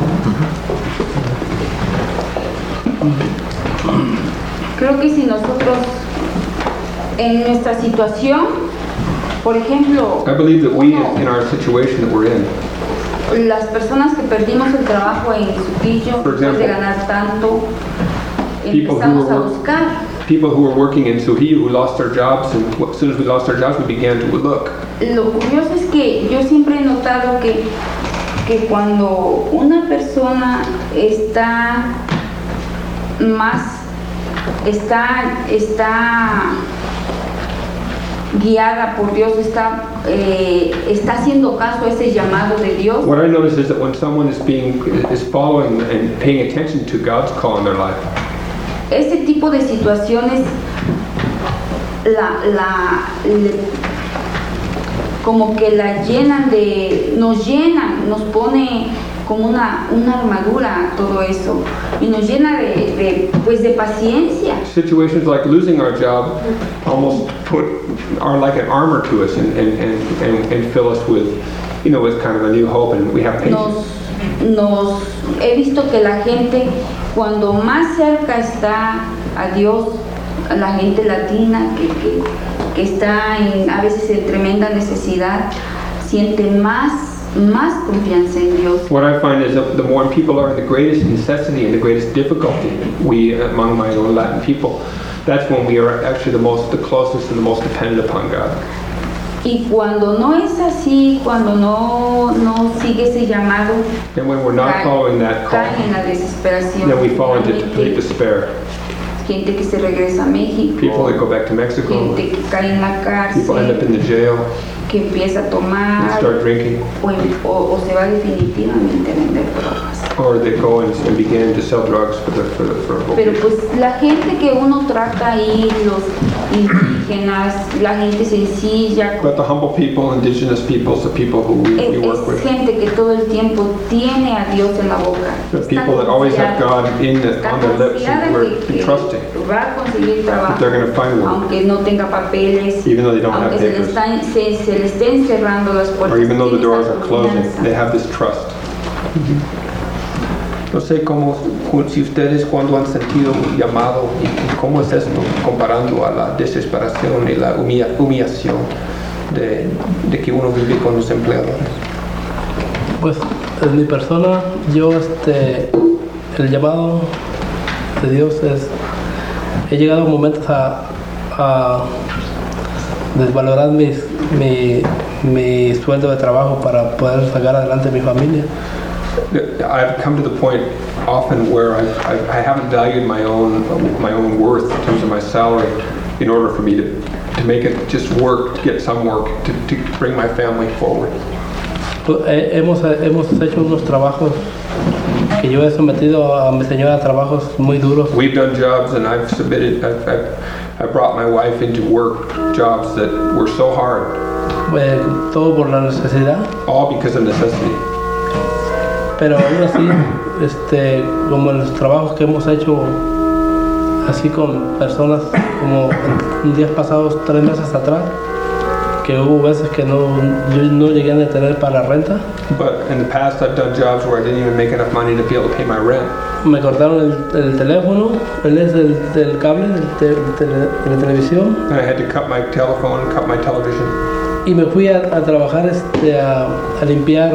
Creo que si nosotros en nuestra situación, por ejemplo, I believe that we, in our situation that we're in, las personas que perdimos el trabajo en Supillo, For después de example, ganar tanto, people who empezamos a were- buscar. people who were working in Trujillo who lost their jobs, and as soon as we lost our jobs, we began to look. Lo curioso es que yo siempre he notado que, que cuando una persona está más, está, está guiada por Dios, está, eh, está haciendo caso a ese llamado de Dios, What I notice is that when someone is being is following and paying attention to God's call in their life, ese tipo de situaciones la, la, le- como que la llenan de, nos llenan, nos pone como una, una armadura todo eso y nos llena de, de, pues de paciencia. situations like losing our job almost put are like an armor to us and and, and, and, and fill us with, you know, with kind of a new hope, and we have patience. Nos, nos, he visto que la gente cuando más cerca está a Dios, a la gente latina que, que, que está en, a veces en tremenda necesidad, siente más más confianza en Dios. What I find is that the more people are in the greatest necessity and the greatest difficulty, we among my own Latin people, that's when we are actually the most, the closest and the most dependent upon God. Y cuando no es así, cuando no, no sigue ese llamado, And when we're not cae- following that call, caen en la desesperación. then we fall into complete Gente, despair. gente que se regresa a México, People that go back to Mexico, gente que cae en la people end up cárcel, in the jail, que empieza a they tomar start drinking, o, o- o se va definitivamente a vender drogas. or they go and and begin to sell drugs for the, for the, for a Pero vocation. pues la gente que uno trata ahí, los indígenas, la gente sencilla, But the humble people, indigenous peoples, the people who we, es, we work es with, gente que todo el tiempo tiene a Dios en la boca. the Está people that always have confiada- God in the, está on their lips confiada and we're que- que trusting, va a conseguir trabajo, that they're going to find work, aunque no tenga papeles, even though they don't have aunque se le, papers, están- se, se le estén cerrando las puertas. or even though the tiene doors esa are closing, confianza. they have this trust. No sé cómo, si ustedes cuando han sentido llamado, y cómo es esto comparando a la desesperación y la humilla- humillación de, de que uno vive con los empleadores. Pues en mi persona, yo este, el llamado de Dios es, he llegado a momentos a, a desvalorar mis, mi, mi sueldo de trabajo para poder sacar adelante mi familia. I've come to the point often where I, I, I haven't valued my own my own worth in terms of my salary in order for me to, to make it just work, to get some work, to, to bring my family forward. Hemos, hemos hecho unos trabajos que yo he sometido a mi señora a trabajos muy duros. We've done jobs and I've submitted, I've, I've, I brought my wife into work jobs that were so hard. Eh, todo por la necesidad. All because of necessity. Pero aún así, este, como en los trabajos que hemos hecho así con personas como en días pasados, tres meses atrás, que hubo veces que no, yo no llegué a tener para la renta. But in the past I've done jobs where I didn't even make enough money to be able to pay my rent. Me cortaron el, el teléfono, él es del, del cable, del te, de, de la televisión. And I had to cut my telephone, cut my television. Y me fui a, a trabajar este, a, a limpiar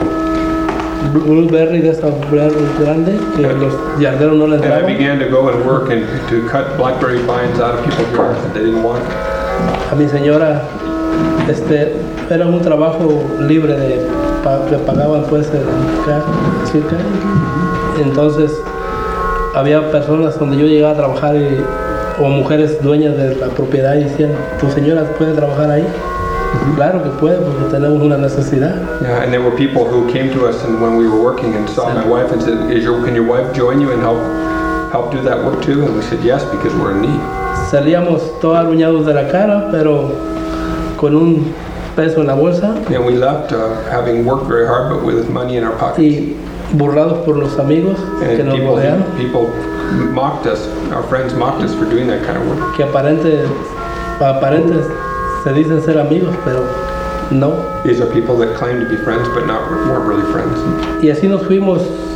blueberry de esa grande que and, los yarderos no le entraban. And I began to go and work and to cut blackberry vines out of people's yards that they didn't want. A mi señora, este, era un trabajo libre de que pagaban pues el circa. Entonces había personas donde yo llegaba a trabajar y, o mujeres dueñas de la propiedad y decían, ¿tu señora puede trabajar ahí? Mm-hmm. Claro que puede porque tenemos una necesidad. Yeah, and there were people who came to us and when we were working and saw sí. my wife and said, Is your, can your wife join you and help help do that work too? And we said yes because we're in need. Salíamos todos aruñados de la cara, pero con un peso en la bolsa. And we left uh, having worked very hard but with money in our pockets. Y burlados por los amigos and que nos people, rodean. People mocked us, our friends mocked us for doing that kind of work. Que aparente, aparentes se dicen ser amigos, pero no. These are people that claim to be friends but not weren't really friends. Y así nos fuimos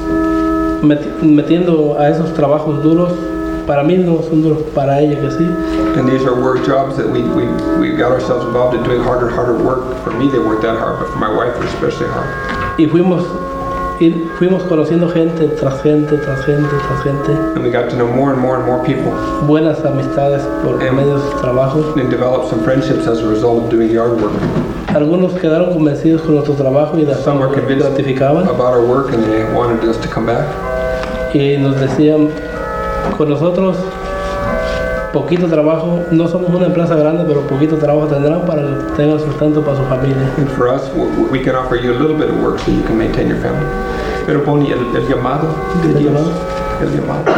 metiendo a esos trabajos duros. Para mí no son duros, para ella que sí. And these are work jobs that we, we, we got ourselves involved in doing harder, harder work. For me they weren't that hard, but for my wife they're especially hard. Y fuimos, y fuimos conociendo gente tras gente, tras gente, tras gente. And we got to know more and more and more people. Buenas amistades por medio de sus trabajos. And developed some friendships as a result of doing yard work. Algunos quedaron convencidos con nuestro trabajo y de Some were convinced gratificaban. about our work and they wanted us to come back. Y nos decían, con nosotros poquito trabajo, no somos una empresa grande, pero poquito trabajo tendrán para que tengan sustento para su familia. And for us, we can offer you a little bit of work so you can maintain your family. Pero Bonnie, el, el llamado de ¿El Dios, llamado? el llamado,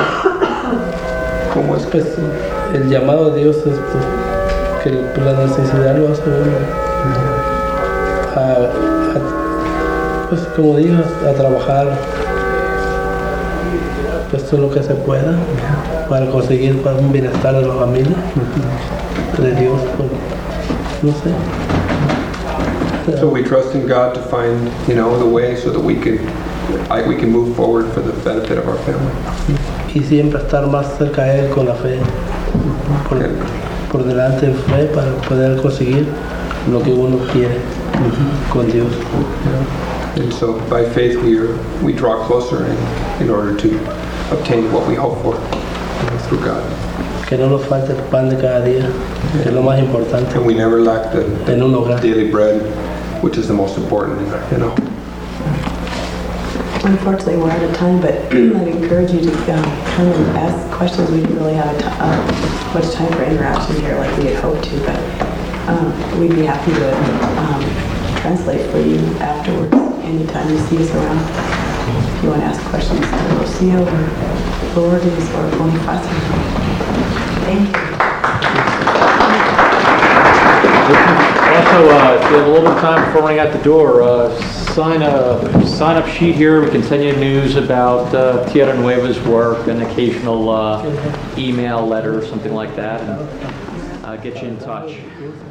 ¿cómo es? Pues el llamado de Dios es pues, que la necesidad lo hace uno a, a, pues como digas, a trabajar pues todo lo que se pueda para conseguir para un bienestar de la familia, de Dios, pues, no sé. So we trust in God to find, you know, the way so that we can, I, we can move forward for the benefit of our family. Y siempre estar más cerca de Él con la fe, por, por delante de fe para poder conseguir lo que uno quiere con Dios. And so by faith we are, we draw closer in, in order to obtain what we hope for through God. Que no nos falte el pan de cada día, que es lo más importante. And we never lack the, the en un hogar. daily bread, which is the most important, you know. Unfortunately, we're out of time, but I'd encourage you to um, come and ask questions. We didn't really have a t- uh, much time for interaction here like we had hoped to, but um, we'd be happy to um, translate for you afterwards, anytime you see us around. If you want to ask questions to Lucio or Lourdes or Bonifacio. Thank you. Also, uh, if you have a little bit of time before running out the door, uh, sign a sign-up sheet here. We can send you news about uh, Tierra Nueva's work, an occasional uh, email, letter, something like that, and uh, get you in touch.